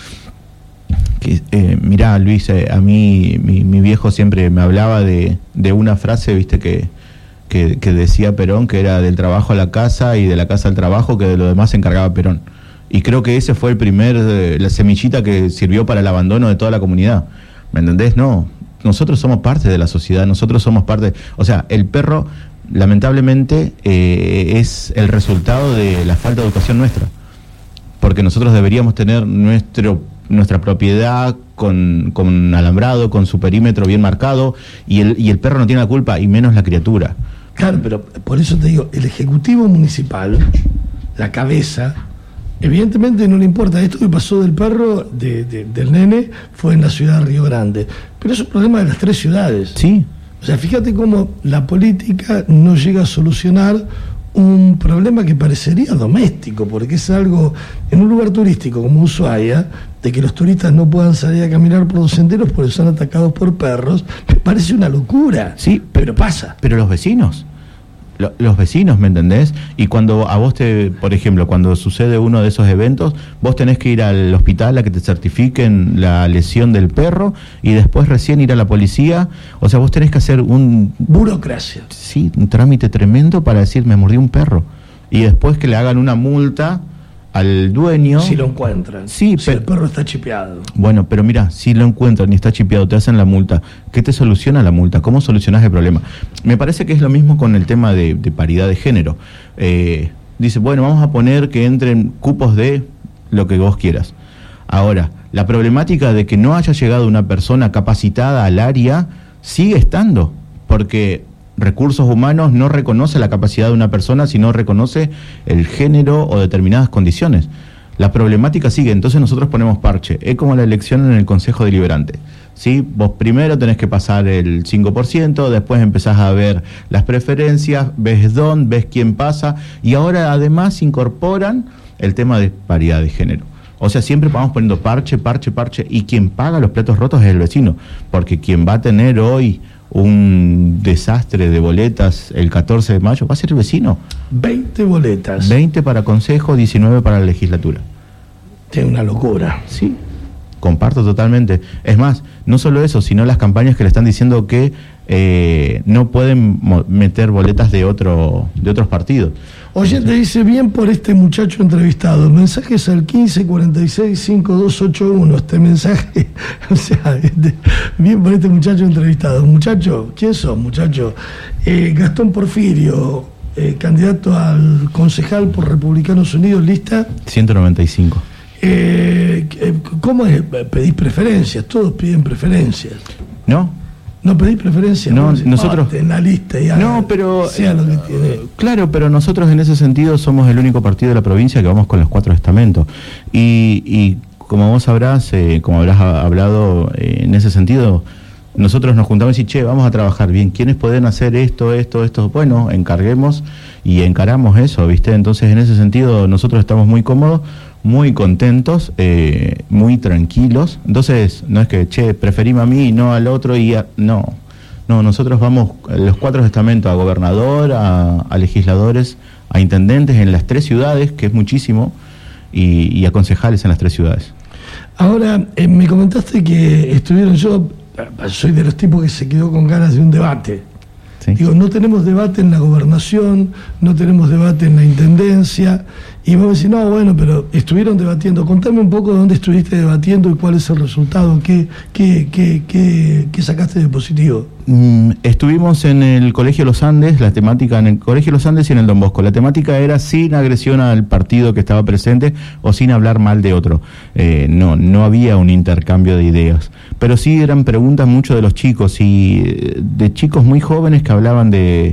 [SPEAKER 2] que eh, mirá, Luis, eh, a mí mi, mi viejo siempre me hablaba de, de una frase, viste, que, que, que decía Perón, que era del trabajo a la casa y de la casa al trabajo, que de lo demás se encargaba Perón. Y creo que ese fue el primer, eh, la semillita que sirvió para el abandono de toda la comunidad. ¿Me entendés? No, nosotros somos parte de la sociedad, nosotros somos parte... O sea, el perro, lamentablemente, eh, es el resultado de la falta de educación nuestra. Porque nosotros deberíamos tener nuestro, nuestra propiedad con, con alambrado, con su perímetro bien marcado, y el, y el perro no tiene la culpa, y menos la criatura.
[SPEAKER 1] Claro, pero por eso te digo, el Ejecutivo Municipal, la cabeza... Evidentemente no le importa. Esto que pasó del perro, de, de, del nene, fue en la ciudad de Río Grande. Pero es un problema de las tres ciudades.
[SPEAKER 2] Sí.
[SPEAKER 1] O sea, fíjate cómo la política no llega a solucionar un problema que parecería doméstico, porque es algo, en un lugar turístico como Ushuaia, de que los turistas no puedan salir a caminar por los senderos porque son atacados por perros, me parece una locura.
[SPEAKER 2] Sí,
[SPEAKER 1] pero pasa.
[SPEAKER 2] Pero los vecinos... los vecinos, ¿me entendés? Y cuando a vos te, por ejemplo, cuando sucede uno de esos eventos, vos tenés que ir al hospital a que te certifiquen la lesión del perro y después recién ir a la policía. O sea, vos tenés que hacer un...
[SPEAKER 1] burocracia.
[SPEAKER 2] Sí, un trámite tremendo para decir, me mordió un perro. Y después que le hagan una multa al dueño...
[SPEAKER 1] Si lo encuentran.
[SPEAKER 2] Sí,
[SPEAKER 1] si
[SPEAKER 2] pero,
[SPEAKER 1] el perro está chipeado.
[SPEAKER 2] Bueno, pero mira, si lo encuentran y está chipeado, te hacen la multa. ¿Qué te soluciona la multa? ¿Cómo solucionás el problema? Me parece que es lo mismo con el tema de, de paridad de género. Eh, dice, bueno, vamos a poner que entren cupos de lo que vos quieras. Ahora, la problemática de que no haya llegado una persona capacitada al área sigue estando, porque... Recursos Humanos no reconoce la capacidad de una persona, sino reconoce el género o determinadas condiciones. La problemática sigue, entonces nosotros ponemos parche. Es como la elección en el Consejo Deliberante. ¿Sí? Vos primero tenés que pasar el cinco por ciento, después empezás a ver las preferencias, ves dónde, ves quién pasa, y ahora además incorporan el tema de paridad de género. O sea, siempre vamos poniendo parche, parche, parche, y quien paga los platos rotos es el vecino, porque quien va a tener hoy un desastre de boletas el catorce de mayo va a ser el vecino.
[SPEAKER 1] veinte boletas.
[SPEAKER 2] veinte para consejo, diecinueve para la legislatura.
[SPEAKER 1] Es una locura.
[SPEAKER 2] Sí, comparto totalmente. Es más, no solo eso, sino las campañas que le están diciendo que eh, no pueden meter boletas de otro de otros partidos.
[SPEAKER 1] Oye, te dice bien por este muchacho entrevistado. Mensajes al quince cuarenta y seis cincuenta y dos ochenta y uno. Este mensaje, o sea, este, bien por este muchacho entrevistado. Muchacho, ¿quién sos, muchacho? Eh, Gastón Porfirio, eh, candidato al concejal por Republicanos Unidos, lista
[SPEAKER 2] ciento noventa y cinco.
[SPEAKER 1] Eh, ¿Cómo es? ¿Pedís preferencias? Todos piden preferencias.
[SPEAKER 2] No.
[SPEAKER 1] ¿No pedís preferencias?
[SPEAKER 2] No,
[SPEAKER 1] no
[SPEAKER 2] nosotros...
[SPEAKER 1] en la lista y
[SPEAKER 2] no, pero...
[SPEAKER 1] sea lo que tiene.
[SPEAKER 2] Claro, pero nosotros en ese sentido somos el único partido de la provincia que vamos con los cuatro estamentos. Y, y como vos sabrás, eh, como habrás hablado eh, en ese sentido, nosotros nos juntamos y che, vamos a trabajar bien. ¿Quiénes pueden hacer esto, esto, esto? Bueno, encarguemos y encaramos eso, ¿viste? Entonces, en ese sentido, nosotros estamos muy cómodos, muy contentos, eh, muy tranquilos. Entonces, no es que, che, preferime a mí y no al otro y a... no. No, nosotros vamos, los cuatro estamentos, a gobernador, a, a legisladores, a intendentes en las tres ciudades, que es muchísimo, y, y a concejales en las tres ciudades.
[SPEAKER 1] Ahora, eh, me comentaste que estuvieron, yo soy de los tipos que se quedó con ganas de un debate. ¿Sí? Digo, no tenemos debate en la gobernación, no tenemos debate en la intendencia, y vos decís, no, bueno, pero estuvieron debatiendo. Contame un poco de dónde estuviste debatiendo y cuál es el resultado, qué, qué, qué, qué, qué sacaste de positivo.
[SPEAKER 2] Mm, estuvimos en el Colegio Los Andes, la temática en el Colegio Los Andes y en el Don Bosco. La temática era sin agresión al partido que estaba presente o sin hablar mal de otro. Eh, no, no había un intercambio de ideas. Pero sí eran preguntas mucho de los chicos y de chicos muy jóvenes que hablaban de,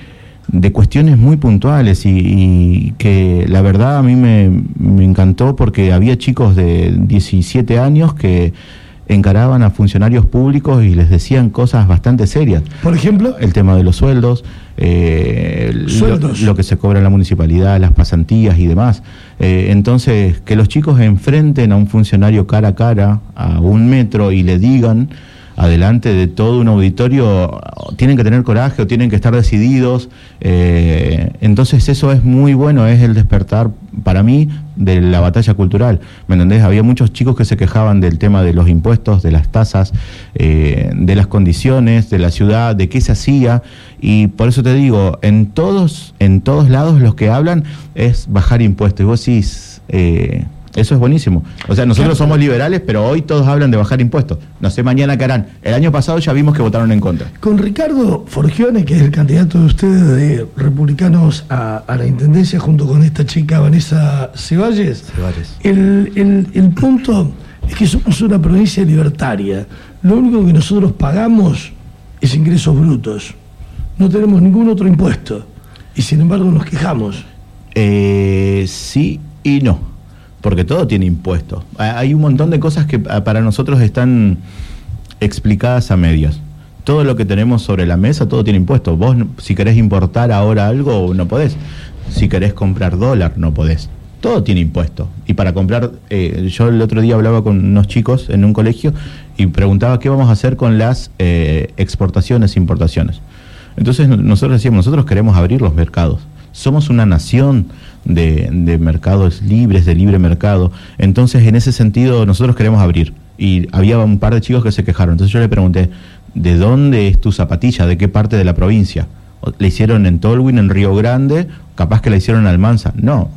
[SPEAKER 2] de cuestiones muy puntuales y, y que la verdad a mí me, me encantó porque había chicos de diecisiete años que encaraban a funcionarios públicos y les decían cosas bastante serias.
[SPEAKER 1] Por ejemplo,
[SPEAKER 2] el tema de los sueldos, eh, lo, lo que se cobra en la municipalidad, las pasantías y demás. Eh, entonces, que los chicos enfrenten a un funcionario cara a cara, a un metro, y le digan adelante de todo un auditorio, tienen que tener coraje o tienen que estar decididos. Eh, entonces eso es muy bueno, es el despertar para mí de la batalla cultural, ¿me entendés? Había muchos chicos que se quejaban del tema de los impuestos, de las tasas, eh, de las condiciones, de la ciudad, de qué se hacía, y por eso te digo, en todos, en todos lados los que hablan es bajar impuestos, y vos decís, eh, eso es buenísimo. O sea, nosotros somos liberales, pero hoy todos hablan de bajar impuestos. No sé mañana qué harán. El año pasado ya vimos que votaron en contra.
[SPEAKER 1] Con Ricardo Forgione, que es el candidato de ustedes de republicanos a, a la intendencia, junto con esta chica Vanessa Ceballos,
[SPEAKER 2] Ceballos.
[SPEAKER 1] El, el, el punto es que somos una provincia libertaria. Lo único que nosotros pagamos es ingresos brutos. No tenemos ningún otro impuesto. Y sin embargo nos quejamos.
[SPEAKER 2] Eh, sí y no. Porque todo tiene impuestos. Hay un montón de cosas que para nosotros están explicadas a medias. Todo lo que tenemos sobre la mesa, todo tiene impuestos. Vos, si querés importar ahora algo, no podés. Si querés comprar dólar, no podés. Todo tiene impuestos. Y para comprar, eh, yo el otro día hablaba con unos chicos en un colegio y preguntaba qué vamos a hacer con las eh, exportaciones e importaciones. Entonces nosotros decíamos, nosotros queremos abrir los mercados. Somos una nación de, de mercados libres, de libre mercado. Entonces, en ese sentido, nosotros queremos abrir. Y había un par de chicos que se quejaron. Entonces yo le pregunté, ¿de dónde es tu zapatilla? ¿De qué parte de la provincia? ¿La hicieron en Tolwyn, en Río Grande? ¿Capaz que la hicieron en Almanza? No.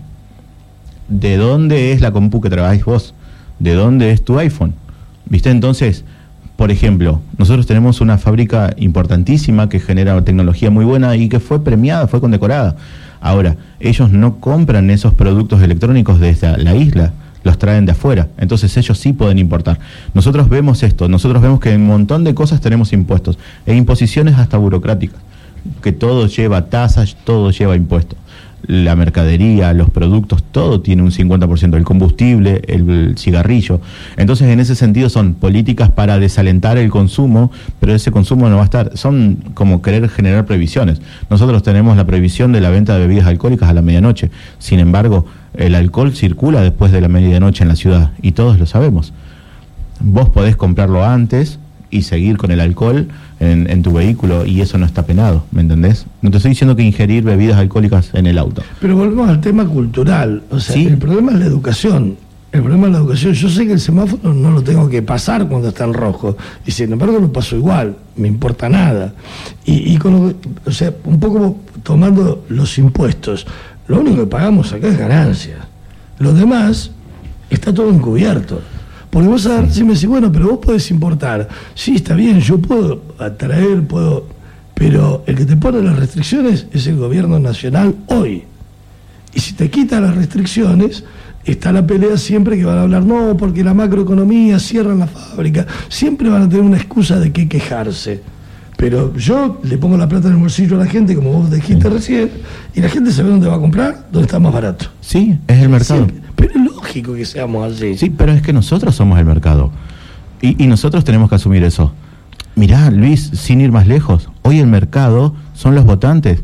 [SPEAKER 2] ¿De dónde es la compu que trabajáis vos? ¿De dónde es tu iPhone? ¿Viste? Entonces, por ejemplo, nosotros tenemos una fábrica importantísima que genera tecnología muy buena y que fue premiada, fue condecorada. Ahora, ellos no compran esos productos electrónicos desde la isla, los traen de afuera, entonces ellos sí pueden importar. Nosotros vemos esto, nosotros vemos que en un montón de cosas tenemos impuestos, e imposiciones hasta burocráticas, que todo lleva tasas, todo lleva impuestos. La mercadería, los productos, todo tiene un cincuenta por ciento, el combustible, el, el cigarrillo. Entonces, en ese sentido son políticas para desalentar el consumo, pero ese consumo no va a estar, son como querer generar prohibiciones. Nosotros tenemos la prohibición de la venta de bebidas alcohólicas a la medianoche, sin embargo, el alcohol circula después de la medianoche en la ciudad, y todos lo sabemos. Vos podés comprarlo antes y seguir con el alcohol en, en tu vehículo, y eso no está penado, ¿me entendés? No te estoy diciendo que ingerir bebidas alcohólicas en el auto.
[SPEAKER 1] Pero volvemos al tema cultural, o sea,
[SPEAKER 2] ¿sí?
[SPEAKER 1] El problema es la educación, el problema es la educación. Yo sé que el semáforo no lo tengo que pasar cuando está en rojo, y sin embargo lo paso igual, me importa nada. Y, y con lo, o sea, un poco tomando los impuestos, lo único que pagamos acá es ganancia, lo demás está todo encubierto. Porque vos a ver, si me decís, bueno, pero vos podés importar. Sí, está bien, yo puedo atraer, puedo... Pero el que te pone las restricciones es el gobierno nacional hoy. Y si te quita las restricciones, está la pelea siempre que van a hablar, no, porque la macroeconomía, cierran la fábrica. Siempre van a tener una excusa de qué quejarse. Pero yo le pongo la plata en el bolsillo a la gente, como vos dijiste recién, y la gente sabe dónde va a comprar, dónde está más barato.
[SPEAKER 2] Sí, es el mercado.
[SPEAKER 1] Siempre. Pero es lógico que seamos así.
[SPEAKER 2] Sí, pero es que nosotros somos el mercado. Y, y nosotros tenemos que asumir eso. Mirá, Luis, sin ir más lejos, hoy el mercado son los votantes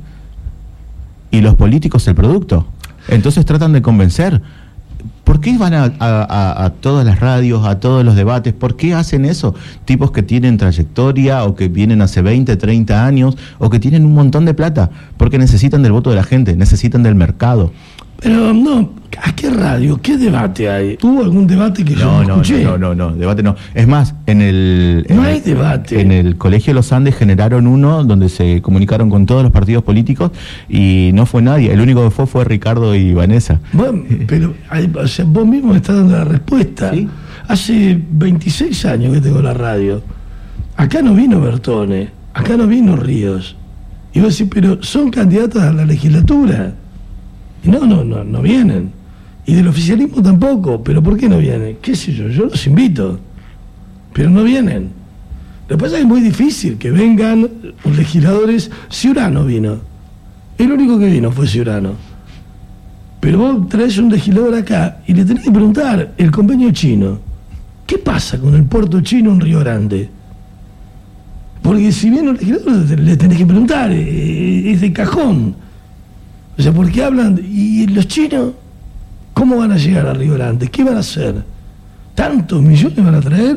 [SPEAKER 2] y los políticos el producto. Entonces tratan de convencer. ¿Por qué van a, a, a, a todas las radios, a todos los debates? ¿Por qué hacen eso? Tipos que tienen trayectoria o que vienen hace veinte, treinta años o que tienen un montón de plata, porque necesitan del voto de la gente, necesitan del mercado.
[SPEAKER 1] Pero no, ¿a qué radio? ¿Qué debate hay? ¿Tuvo algún debate que yo no, no escuché?
[SPEAKER 2] No, no, no, no, debate no. Es más, en el...
[SPEAKER 1] No
[SPEAKER 2] en
[SPEAKER 1] hay
[SPEAKER 2] el,
[SPEAKER 1] debate.
[SPEAKER 2] En el Colegio Los Andes generaron uno donde se comunicaron con todos los partidos políticos y no fue nadie. El único que fue fue Ricardo y Vanessa.
[SPEAKER 1] Bueno, pero hay, o sea, vos mismo me estás dando la respuesta.
[SPEAKER 2] ¿Sí?
[SPEAKER 1] Hace veintiséis años que tengo la radio. Acá no vino Bertone, acá no vino Ríos. Y vos decís, pero son candidatas a la legislatura. Y no, no, no, no vienen. Y del oficialismo tampoco. ¿Pero por qué no vienen? ¿Qué sé yo? Yo los invito. Pero no vienen. Lo que pasa es que es muy difícil que vengan los legisladores. Ciurano vino. El único que vino fue Ciurano. Pero vos traes un legislador acá y le tenés que preguntar, el convenio chino, ¿qué pasa con el puerto chino en Río Grande? Porque si bien los legisladores le tenés que preguntar, es de cajón. O sea, ¿por qué hablan? ¿Y los chinos? ¿Cómo van a llegar a Río Grande? ¿Qué van a hacer? ¿Tantos millones van a traer?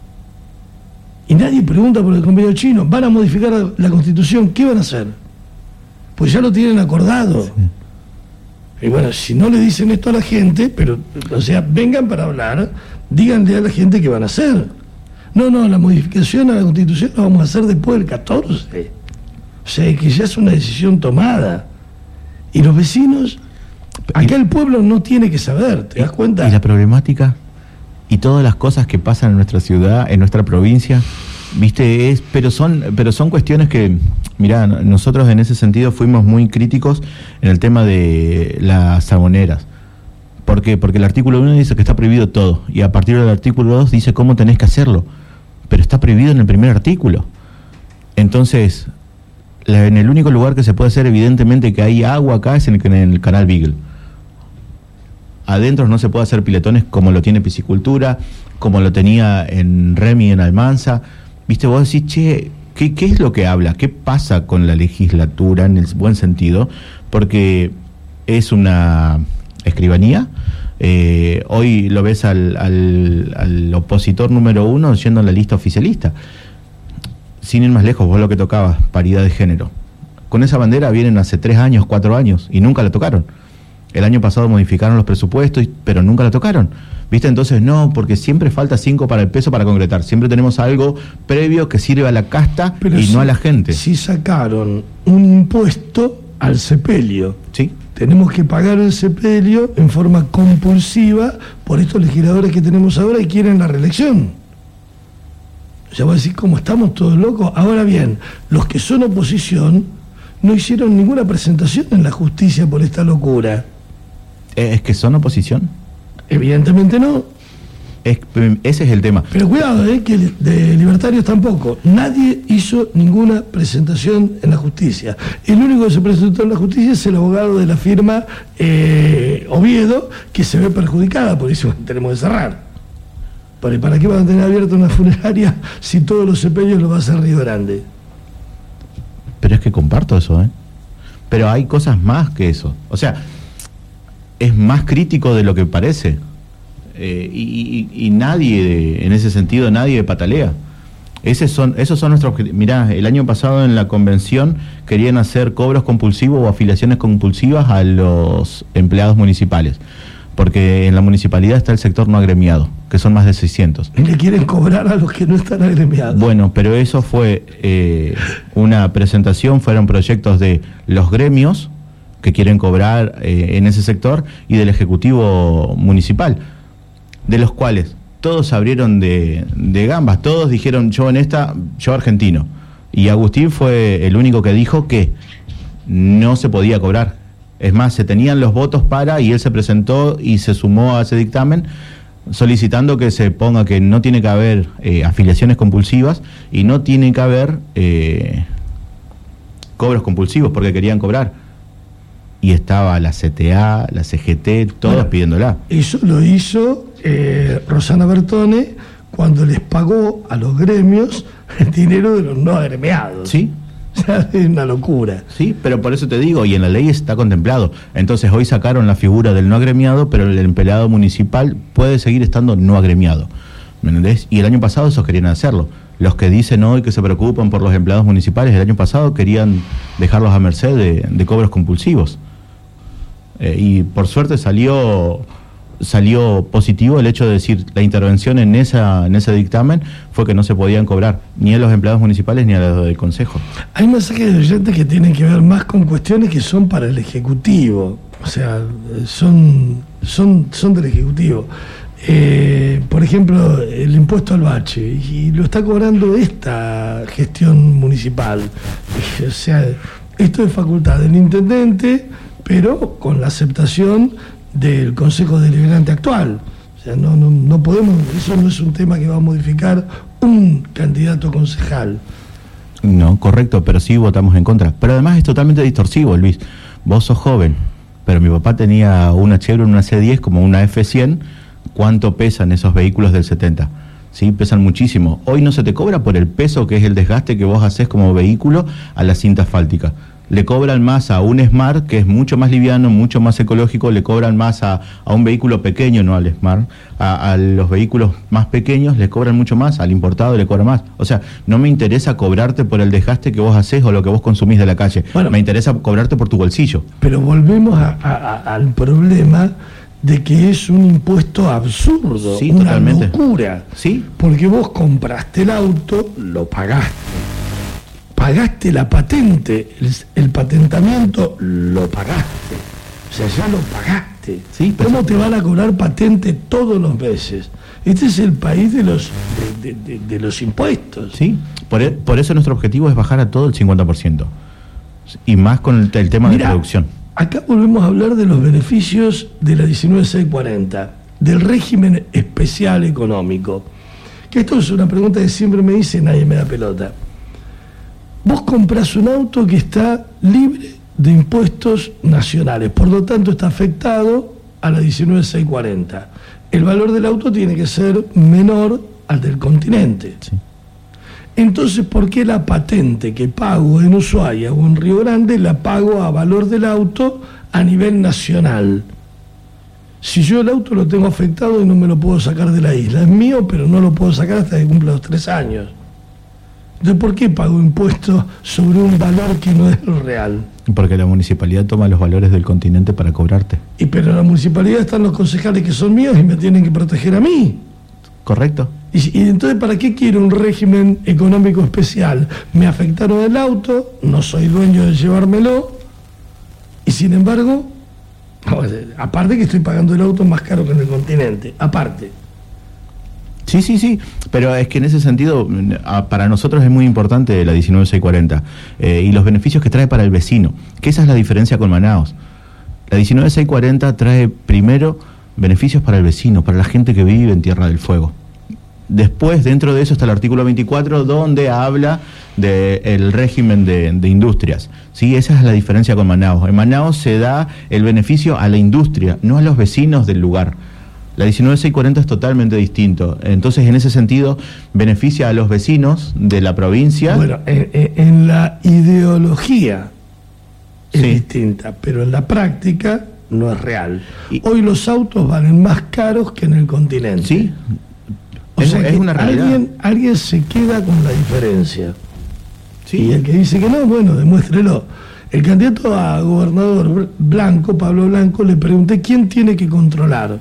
[SPEAKER 1] Y nadie pregunta por el convenio chino. ¿Van a modificar la Constitución? ¿Qué van a hacer? Pues ya lo tienen acordado. Sí. Y bueno, si no le dicen esto a la gente, pero, o sea, vengan para hablar, díganle a la gente qué van a hacer. No, no, la modificación a la Constitución la vamos a hacer después del catorce. O sea, que ya es una decisión tomada. Y los vecinos, acá el pueblo no tiene que saber, ¿te das cuenta?
[SPEAKER 2] Y la problemática y todas las cosas que pasan en nuestra ciudad, en nuestra provincia, viste, es, pero son, pero son cuestiones que, mirá, nosotros en ese sentido fuimos muy críticos en el tema de las saboneras. ¿Por qué? Porque el artículo uno dice que está prohibido todo, y a partir del artículo dos dice cómo tenés que hacerlo, pero está prohibido en el primer artículo. Entonces, la, en el único lugar que se puede hacer evidentemente que hay agua acá es en el, en el canal Beagle. Adentro no se puede hacer piletones como lo tiene Piscicultura, como lo tenía en Remy, en Almanza. Viste, vos decís, che, ¿qué, ¿qué es lo que habla? ¿Qué pasa con la legislatura en el buen sentido? Porque es una escribanía. Eh, hoy lo ves al, al, al opositor número uno yendo en la lista oficialista. Sin ir más lejos, vos lo que tocabas, paridad de género. Con esa bandera vienen hace tres años, cuatro años, y nunca la tocaron. El año pasado modificaron los presupuestos, pero nunca la tocaron. ¿Viste? Entonces no, porque siempre falta cinco para el peso para concretar. Siempre tenemos algo previo que sirve a la casta pero y si, no a la gente.
[SPEAKER 1] Si sacaron un impuesto al sepelio,
[SPEAKER 2] ¿sí?
[SPEAKER 1] Tenemos que pagar el sepelio en forma compulsiva por estos legisladores que tenemos ahora y quieren la reelección. O sea, vos decís, ¿cómo estamos todos locos? Ahora bien, los que son oposición no hicieron ninguna presentación en la justicia por esta locura.
[SPEAKER 2] ¿Es que son oposición?
[SPEAKER 1] Evidentemente no.
[SPEAKER 2] Es, ese es el tema.
[SPEAKER 1] Pero cuidado, eh, que de libertarios tampoco. Nadie hizo ninguna presentación en la justicia. El único que se presentó en la justicia es el abogado de la firma eh, Oviedo, que se ve perjudicada, por eso tenemos que cerrar. ¿Para qué van a tener abierta una funeraria si todos los sepelios los va a hacer Río Grande?
[SPEAKER 2] Pero es que comparto eso, ¿eh? Pero hay cosas más que eso. O sea, es más crítico de lo que parece. Eh, y, y, y nadie, de, en ese sentido, nadie patalea. Esos son, esos son nuestros objetivos. Mirá, el año pasado en la convención querían hacer cobros compulsivos o afiliaciones compulsivas a los empleados municipales. Porque en la municipalidad está el sector no agremiado, que son más de seiscientos.
[SPEAKER 1] Y le quieren cobrar a los que no están agremiados.
[SPEAKER 2] Bueno, pero eso fue eh, una presentación, fueron proyectos de los gremios que quieren cobrar eh, en ese sector y del Ejecutivo Municipal, de los cuales todos se abrieron de, de gambas, todos dijeron yo en esta, yo argentino. Y Agustín fue el único que dijo que no se podía cobrar. Es más, se tenían los votos para, y él se presentó y se sumó a ese dictamen solicitando que se ponga que no tiene que haber eh, afiliaciones compulsivas y no tiene que haber eh, cobros compulsivos porque querían cobrar. Y estaba la C T A, la C G T, todos bueno, pidiéndola.
[SPEAKER 1] Eso lo hizo eh, Rosana Bertone cuando les pagó a los gremios el dinero de los no agremiados.
[SPEAKER 2] Sí.
[SPEAKER 1] O sea, es una locura.
[SPEAKER 2] Sí, pero por eso te digo, y en la ley está contemplado. Entonces hoy sacaron la figura del no agremiado, pero el empleado municipal puede seguir estando no agremiado. ¿Me entendés? Y el año pasado esos querían hacerlo. Los que dicen hoy que se preocupan por los empleados municipales, el año pasado querían dejarlos a merced de, de cobros compulsivos. Eh, y por suerte salió... salió positivo el hecho de decir la intervención en esa en ese dictamen fue que no se podían cobrar ni a los empleados municipales ni a los del Consejo.
[SPEAKER 1] Hay mensajes de oyentes que tienen que ver más con cuestiones que son para el Ejecutivo, o sea, son son son del Ejecutivo. Eh, por ejemplo, el impuesto al bache, y lo está cobrando esta gestión municipal. O sea, esto es facultad del intendente, pero con la aceptación del Consejo Deliberante actual. O sea, no, no, no podemos, eso no es un tema que va a modificar un candidato concejal.
[SPEAKER 2] No, correcto, pero sí votamos en contra. Pero además es totalmente distorsivo, Luis. Vos sos joven, pero mi papá tenía una Chevrolet, una C diez, como una F cien. ¿Cuánto pesan esos vehículos del setenta? ¿sí? Pesan muchísimo. Hoy no se te cobra por el peso, que es el desgaste que vos haces como vehículo a la cinta asfáltica. Le cobran más a un Smart, que es mucho más liviano, mucho más ecológico, le cobran más a, a un vehículo pequeño, no al Smart, a, a los vehículos más pequeños le cobran mucho más, al importado le cobran más. O sea, no me interesa cobrarte por el desgaste que vos haces o lo que vos consumís de la calle, bueno, me interesa cobrarte por tu bolsillo.
[SPEAKER 1] Pero volvemos a, a, al problema de que es un impuesto absurdo,
[SPEAKER 2] sí,
[SPEAKER 1] una
[SPEAKER 2] totalmente.
[SPEAKER 1] locura,
[SPEAKER 2] ¿sí?
[SPEAKER 1] Porque vos compraste el auto, lo pagaste. Pagaste la patente, el, el patentamiento lo pagaste, o sea, ya lo pagaste.
[SPEAKER 2] Sí,
[SPEAKER 1] ¿Cómo te van a cobrar patente todos los meses? Este es el país de los de, de, de, de los impuestos.
[SPEAKER 2] Sí, por, e, por eso nuestro objetivo es bajar a todo el cincuenta por ciento, y más con el, el tema
[SPEAKER 1] Mirá,
[SPEAKER 2] de producción.
[SPEAKER 1] Acá volvemos a hablar de los beneficios de la diecinueve mil seiscientos cuarenta, del régimen especial económico, que esto es una pregunta que siempre me dice, nadie me da pelota. Vos comprás un auto que está libre de impuestos nacionales, por lo tanto está afectado a la diecinueve mil seiscientos cuarenta. El valor del auto tiene que ser menor al del continente.
[SPEAKER 2] Sí.
[SPEAKER 1] Entonces, ¿por qué la patente que pago en Ushuaia o en Río Grande la pago a valor del auto a nivel nacional? Si yo el auto lo tengo afectado y no me lo puedo sacar de la isla, es mío, pero no lo puedo sacar hasta que cumpla los tres años. Entonces, ¿por qué pago impuestos sobre un valor que no es real?
[SPEAKER 2] Porque la municipalidad toma los valores del continente para cobrarte.
[SPEAKER 1] Y pero en la municipalidad están los concejales que son míos y me tienen que proteger a mí.
[SPEAKER 2] Correcto.
[SPEAKER 1] Y, y entonces, ¿para qué quiero un régimen económico especial? Me afectaron el auto, no soy dueño de llevármelo, y sin embargo, aparte que estoy pagando el auto más caro que en el continente, aparte.
[SPEAKER 2] Sí, sí, sí, pero es que en ese sentido para nosotros es muy importante la diecinueve mil seiscientos cuarenta eh, y los beneficios que trae para el vecino, que esa es la diferencia con Manaos. La diecinueve mil seiscientos cuarenta trae primero beneficios para el vecino, para la gente que vive en Tierra del Fuego. Después, dentro de eso está el artículo veinticuatro, donde habla del régimen de, de industrias. ¿Sí? Esa es la diferencia con Manaos. En Manaos se da el beneficio a la industria, no a los vecinos del lugar. La diecinueve mil seiscientos cuarenta es totalmente distinto. Entonces, en ese sentido, beneficia a los vecinos de la provincia.
[SPEAKER 1] Bueno, en, en la ideología es
[SPEAKER 2] sí.
[SPEAKER 1] distinta, pero en la práctica no es real.
[SPEAKER 2] Y,
[SPEAKER 1] Hoy los autos valen más caros que en el continente.
[SPEAKER 2] Sí.
[SPEAKER 1] O
[SPEAKER 2] es,
[SPEAKER 1] sea
[SPEAKER 2] es
[SPEAKER 1] que
[SPEAKER 2] una realidad.
[SPEAKER 1] Alguien, alguien se queda con la diferencia.
[SPEAKER 2] Sí.
[SPEAKER 1] Y el que dice que no, bueno, demuéstrelo. El candidato a gobernador Blanco, Pablo Blanco, le pregunté quién tiene que controlar.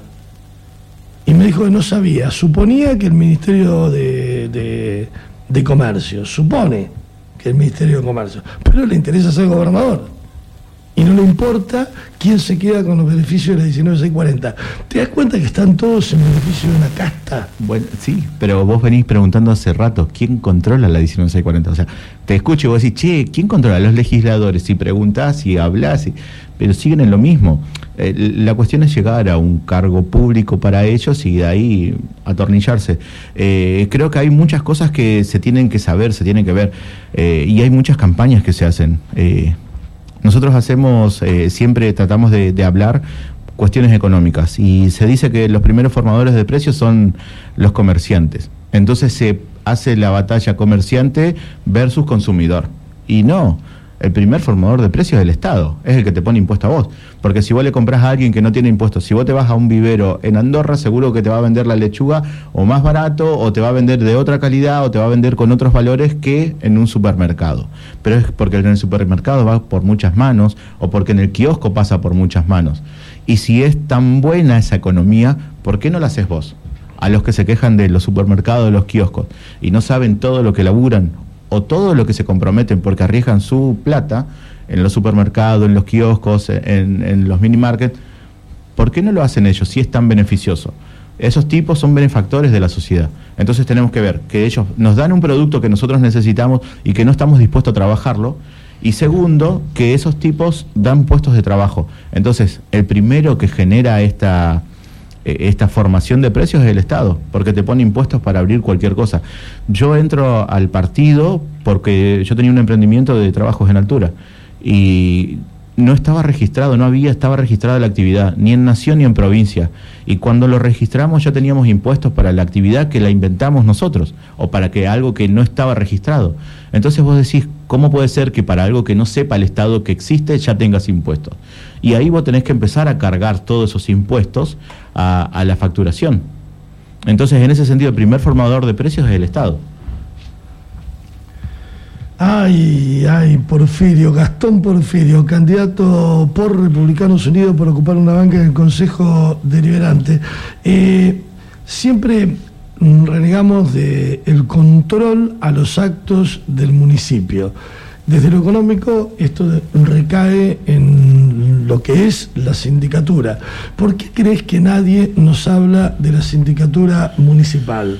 [SPEAKER 1] Y me dijo que no sabía. Suponía que el Ministerio de, de, de Comercio, supone que el Ministerio de Comercio, pero le interesa ser gobernador. Y no le importa quién se queda con los beneficios de la diecinueve mil seiscientos cuarenta. ¿Te das cuenta que están todos en beneficio de una casta?
[SPEAKER 2] Bueno, sí, pero vos venís preguntando hace rato, ¿quién controla la diecinueve mil seiscientos cuarenta? O sea, te escucho y vos decís, che, ¿quién controla? Los legisladores. Y preguntás y hablás, y, pero siguen en lo mismo. Eh, la cuestión es llegar a un cargo público para ellos y de ahí atornillarse. Eh, creo que hay muchas cosas que se tienen que saber, se tienen que ver, eh, y hay muchas campañas que se hacen. Eh, nosotros hacemos, eh, siempre tratamos de, de hablar cuestiones económicas, y se dice que los primeros formadores de precios son los comerciantes. Entonces se hace la batalla comerciante versus consumidor. Y no, el primer formador de precios es el Estado, es el que te pone impuesto a vos. Porque si vos le compras a alguien que no tiene impuestos, si vos te vas a un vivero en Andorra, seguro que te va a vender la lechuga o más barato, o te va a vender de otra calidad, o te va a vender con otros valores que en un supermercado. Pero es porque en el supermercado va por muchas manos, o porque en el kiosco pasa por muchas manos. Y si es tan buena esa economía, ¿por qué no la haces vos? A los que se quejan de los supermercados, de los kioscos, y no saben todo lo que laburan, o todo lo que se comprometen porque arriesgan su plata en los supermercados, en los kioscos, en, en los mini markets, ¿por qué no lo hacen ellos si es tan beneficioso? Esos tipos son benefactores de la sociedad. Entonces tenemos que ver que ellos nos dan un producto que nosotros necesitamos y que no estamos dispuestos a trabajarlo. Y segundo, que esos tipos dan puestos de trabajo. Entonces, el primero que genera esta... esta formación de precios es el Estado, porque te pone impuestos para abrir cualquier cosa. Yo entro al partido porque yo tenía un emprendimiento de trabajos en altura, y no estaba registrado, no había, estaba registrada la actividad, ni en nación ni en provincia. Y cuando lo registramos ya teníamos impuestos para la actividad que la inventamos nosotros, o para que algo que no estaba registrado. Entonces vos decís, ¿cómo puede ser que para algo que no sepa el Estado que existe ya tengas impuestos? Y ahí vos tenés que empezar a cargar todos esos impuestos a, a la facturación. Entonces, en ese sentido, el primer formador de precios es el Estado.
[SPEAKER 1] Ay, ay, Porfirio, Gastón Porfirio, candidato por Republicanos Unidos por ocupar una banca en el Consejo Deliberante. Eh, siempre renegamos del control a los actos del municipio. Desde lo económico, esto recae en lo que es la sindicatura. ¿Por qué crees que nadie nos habla de la sindicatura municipal?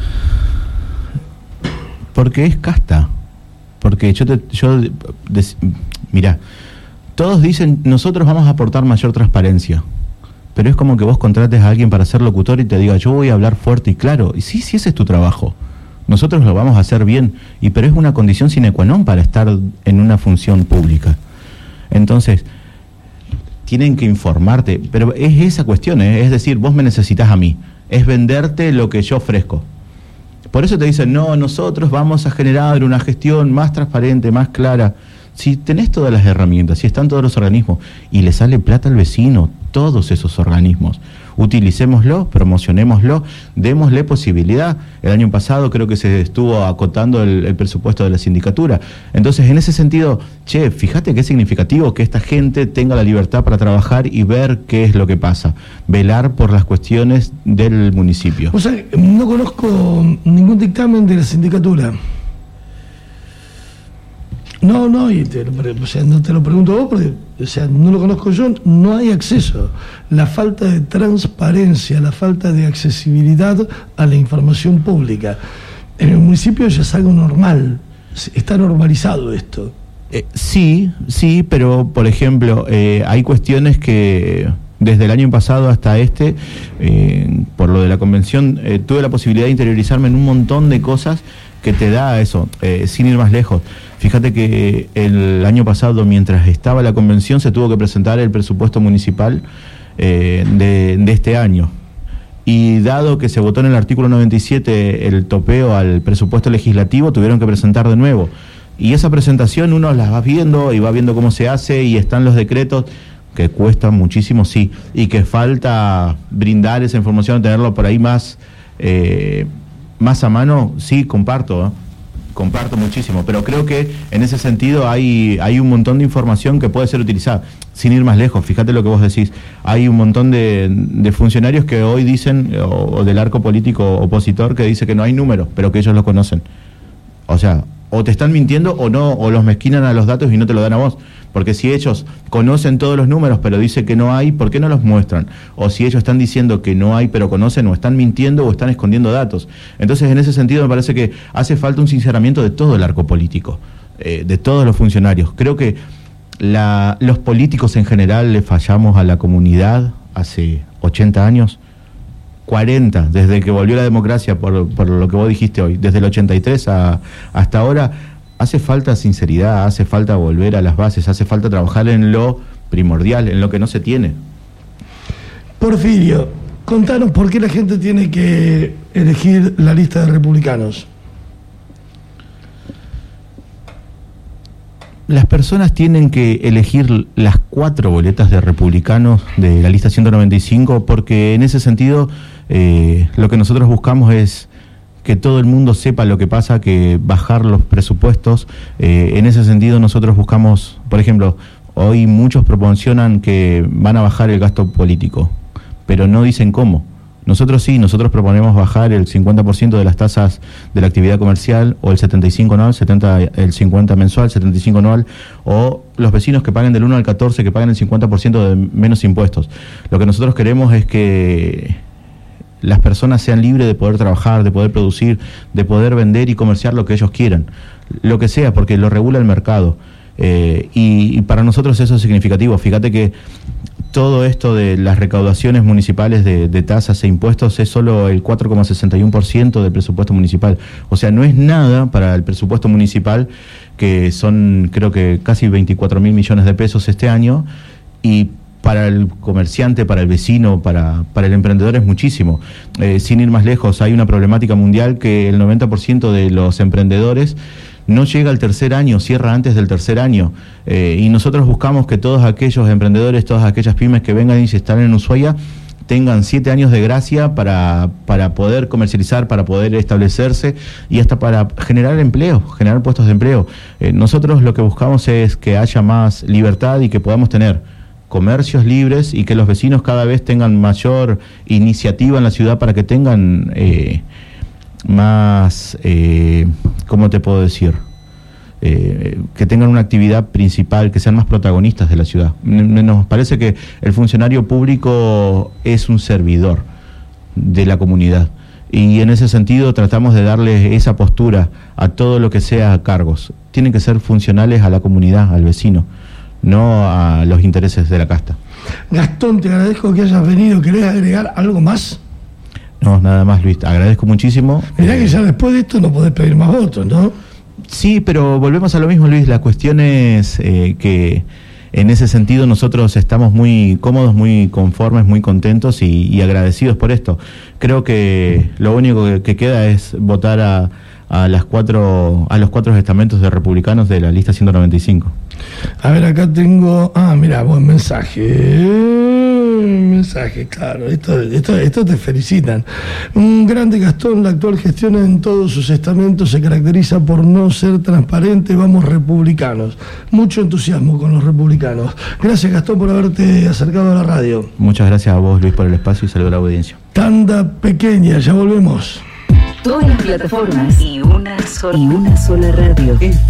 [SPEAKER 2] Porque es casta. Porque yo, te, yo des, mirá, todos dicen, nosotros vamos a aportar mayor transparencia, pero es como que vos contrates a alguien para ser locutor y te diga, yo voy a hablar fuerte y claro, y sí, sí, ese es tu trabajo, nosotros lo vamos a hacer bien, y pero es una condición sine qua non para estar en una función pública. Entonces, tienen que informarte, pero es esa cuestión, ¿eh? Es decir, vos me necesitas a mí, es venderte lo que yo ofrezco. Por eso te dicen, no, nosotros vamos a generar una gestión más transparente, más clara. Si tenés todas las herramientas, si están todos los organismos y le sale plata al vecino, todos esos organismos, utilicémoslo, promocionémoslo, démosle posibilidad. El año pasado creo que se estuvo acotando el, el presupuesto de la sindicatura. Entonces, en ese sentido, che, fíjate qué significativo que esta gente tenga la libertad para trabajar y ver qué es lo que pasa, velar por las cuestiones del municipio.
[SPEAKER 1] O sea, no conozco ningún dictamen de la sindicatura. No, no, y te, o sea, no te lo pregunto vos porque, o sea, no lo conozco yo, no hay acceso. La falta de transparencia, la falta de accesibilidad a la información pública. En el municipio ya es algo normal, está normalizado esto.
[SPEAKER 2] Eh, sí, sí, pero por ejemplo, eh, hay cuestiones que desde el año pasado hasta este, eh, por lo de la convención, eh, tuve la posibilidad de interiorizarme en un montón de cosas que te da eso, eh, sin ir más lejos. Fíjate que el año pasado, mientras estaba la convención, se tuvo que presentar el presupuesto municipal eh, de, de este año. Y dado que se votó en el artículo noventa y siete el topeo al presupuesto legislativo, tuvieron que presentar de nuevo. Y esa presentación uno las va viendo y va viendo cómo se hace y están los decretos que cuestan muchísimo, sí, y que falta brindar esa información, tenerlo por ahí más, eh, más a mano, sí, comparto, ¿eh? Comparto muchísimo, pero creo que en ese sentido hay, hay un montón de información que puede ser utilizada, sin ir más lejos. Fíjate lo que vos decís, hay un montón de, de funcionarios que hoy dicen, o, o del arco político opositor, que dice que no hay números, pero que ellos lo conocen. O sea, o te están mintiendo o no, o los mezquinan a los datos y no te lo dan a vos. Porque si ellos conocen todos los números pero dicen que no hay, ¿por qué no los muestran? O si ellos están diciendo que no hay pero conocen, o están mintiendo o están escondiendo datos. Entonces, en ese sentido me parece que hace falta un sinceramiento de todo el arco político, eh, de todos los funcionarios. Creo que la, los políticos en general le fallamos a la comunidad hace ochenta años, cuarenta, desde que volvió la democracia, por, por lo que vos dijiste hoy, desde el ochenta y tres a, hasta ahora. Hace falta sinceridad, hace falta volver a las bases, hace falta trabajar en lo primordial, en lo que no se tiene.
[SPEAKER 1] Porfirio, contanos por qué la gente tiene que elegir la lista de republicanos.
[SPEAKER 2] Las personas tienen que elegir las cuatro boletas de republicanos de la lista ciento noventa y cinco porque en ese sentido eh, lo que nosotros buscamos es que todo el mundo sepa lo que pasa, que bajar los presupuestos. Eh, en ese sentido nosotros buscamos, por ejemplo, hoy muchos promocionan que van a bajar el gasto político, pero no dicen cómo. Nosotros sí, nosotros proponemos bajar el cincuenta por ciento de las tasas de la actividad comercial, o el setenta y cinco anual, setenta, el cincuenta mensual, setenta y cinco anual, o los vecinos que paguen del uno al catorce, que paguen el cincuenta por ciento de menos impuestos. Lo que nosotros queremos es que las personas sean libres de poder trabajar, de poder producir, de poder vender y comerciar lo que ellos quieran, lo que sea, porque lo regula el mercado. Eh, y, y para nosotros eso es significativo. Fíjate que todo esto de las recaudaciones municipales de, de tasas e impuestos es solo el cuatro coma sesenta y uno por ciento del presupuesto municipal. O sea, no es nada para el presupuesto municipal, que son creo que casi veinticuatro mil millones de pesos este año, y para el comerciante, para el vecino, para, para el emprendedor es muchísimo. Eh, sin ir más lejos, hay una problemática mundial que el noventa por ciento de los emprendedores no llega al tercer año, cierra antes del tercer año. Eh, y nosotros buscamos que todos aquellos emprendedores, todas aquellas pymes que vengan y se instalen en Ushuaia, tengan siete años de gracia para, para poder comercializar, para poder establecerse y hasta para generar empleo, generar puestos de empleo. Eh, nosotros lo que buscamos es que haya más libertad y que podamos tener comercios libres y que los vecinos cada vez tengan mayor iniciativa en la ciudad para que tengan eh, más, eh, ¿cómo te puedo decir? Eh, que tengan una actividad principal, que sean más protagonistas de la ciudad. Nos parece que el funcionario público es un servidor de la comunidad y en ese sentido tratamos de darle esa postura a todo lo que sea cargos. Tienen que ser funcionales a la comunidad, al vecino, no a los intereses de la casta.
[SPEAKER 1] Gastón, te agradezco que hayas venido. ¿Querés agregar algo más?
[SPEAKER 2] No, nada más, Luis. Agradezco muchísimo.
[SPEAKER 1] Mirá
[SPEAKER 2] eh,
[SPEAKER 1] que ya después de esto no podés pedir más votos, ¿no?
[SPEAKER 2] Sí, pero volvemos a lo mismo, Luis. La cuestión es eh, que en ese sentido nosotros estamos muy cómodos, muy conformes, muy contentos y, y agradecidos por esto. Creo que lo único que, que queda es votar a, a las cuatro a los cuatro estamentos de republicanos de la lista ciento noventa y cinco.
[SPEAKER 1] A ver, acá tengo... Ah, mira, buen mensaje. Mensaje, claro. Esto, esto, esto te felicitan. Un grande Gastón, la actual gestión en todos sus estamentos se caracteriza por no ser transparente. Vamos republicanos. Mucho entusiasmo con los republicanos. Gracias, Gastón, por haberte acercado a la radio.
[SPEAKER 2] Muchas gracias a vos, Luis, por el espacio y saludo a la audiencia.
[SPEAKER 1] Tanda pequeña, ya volvemos.
[SPEAKER 3] Todas las plataformas y una sola, y una sola radio.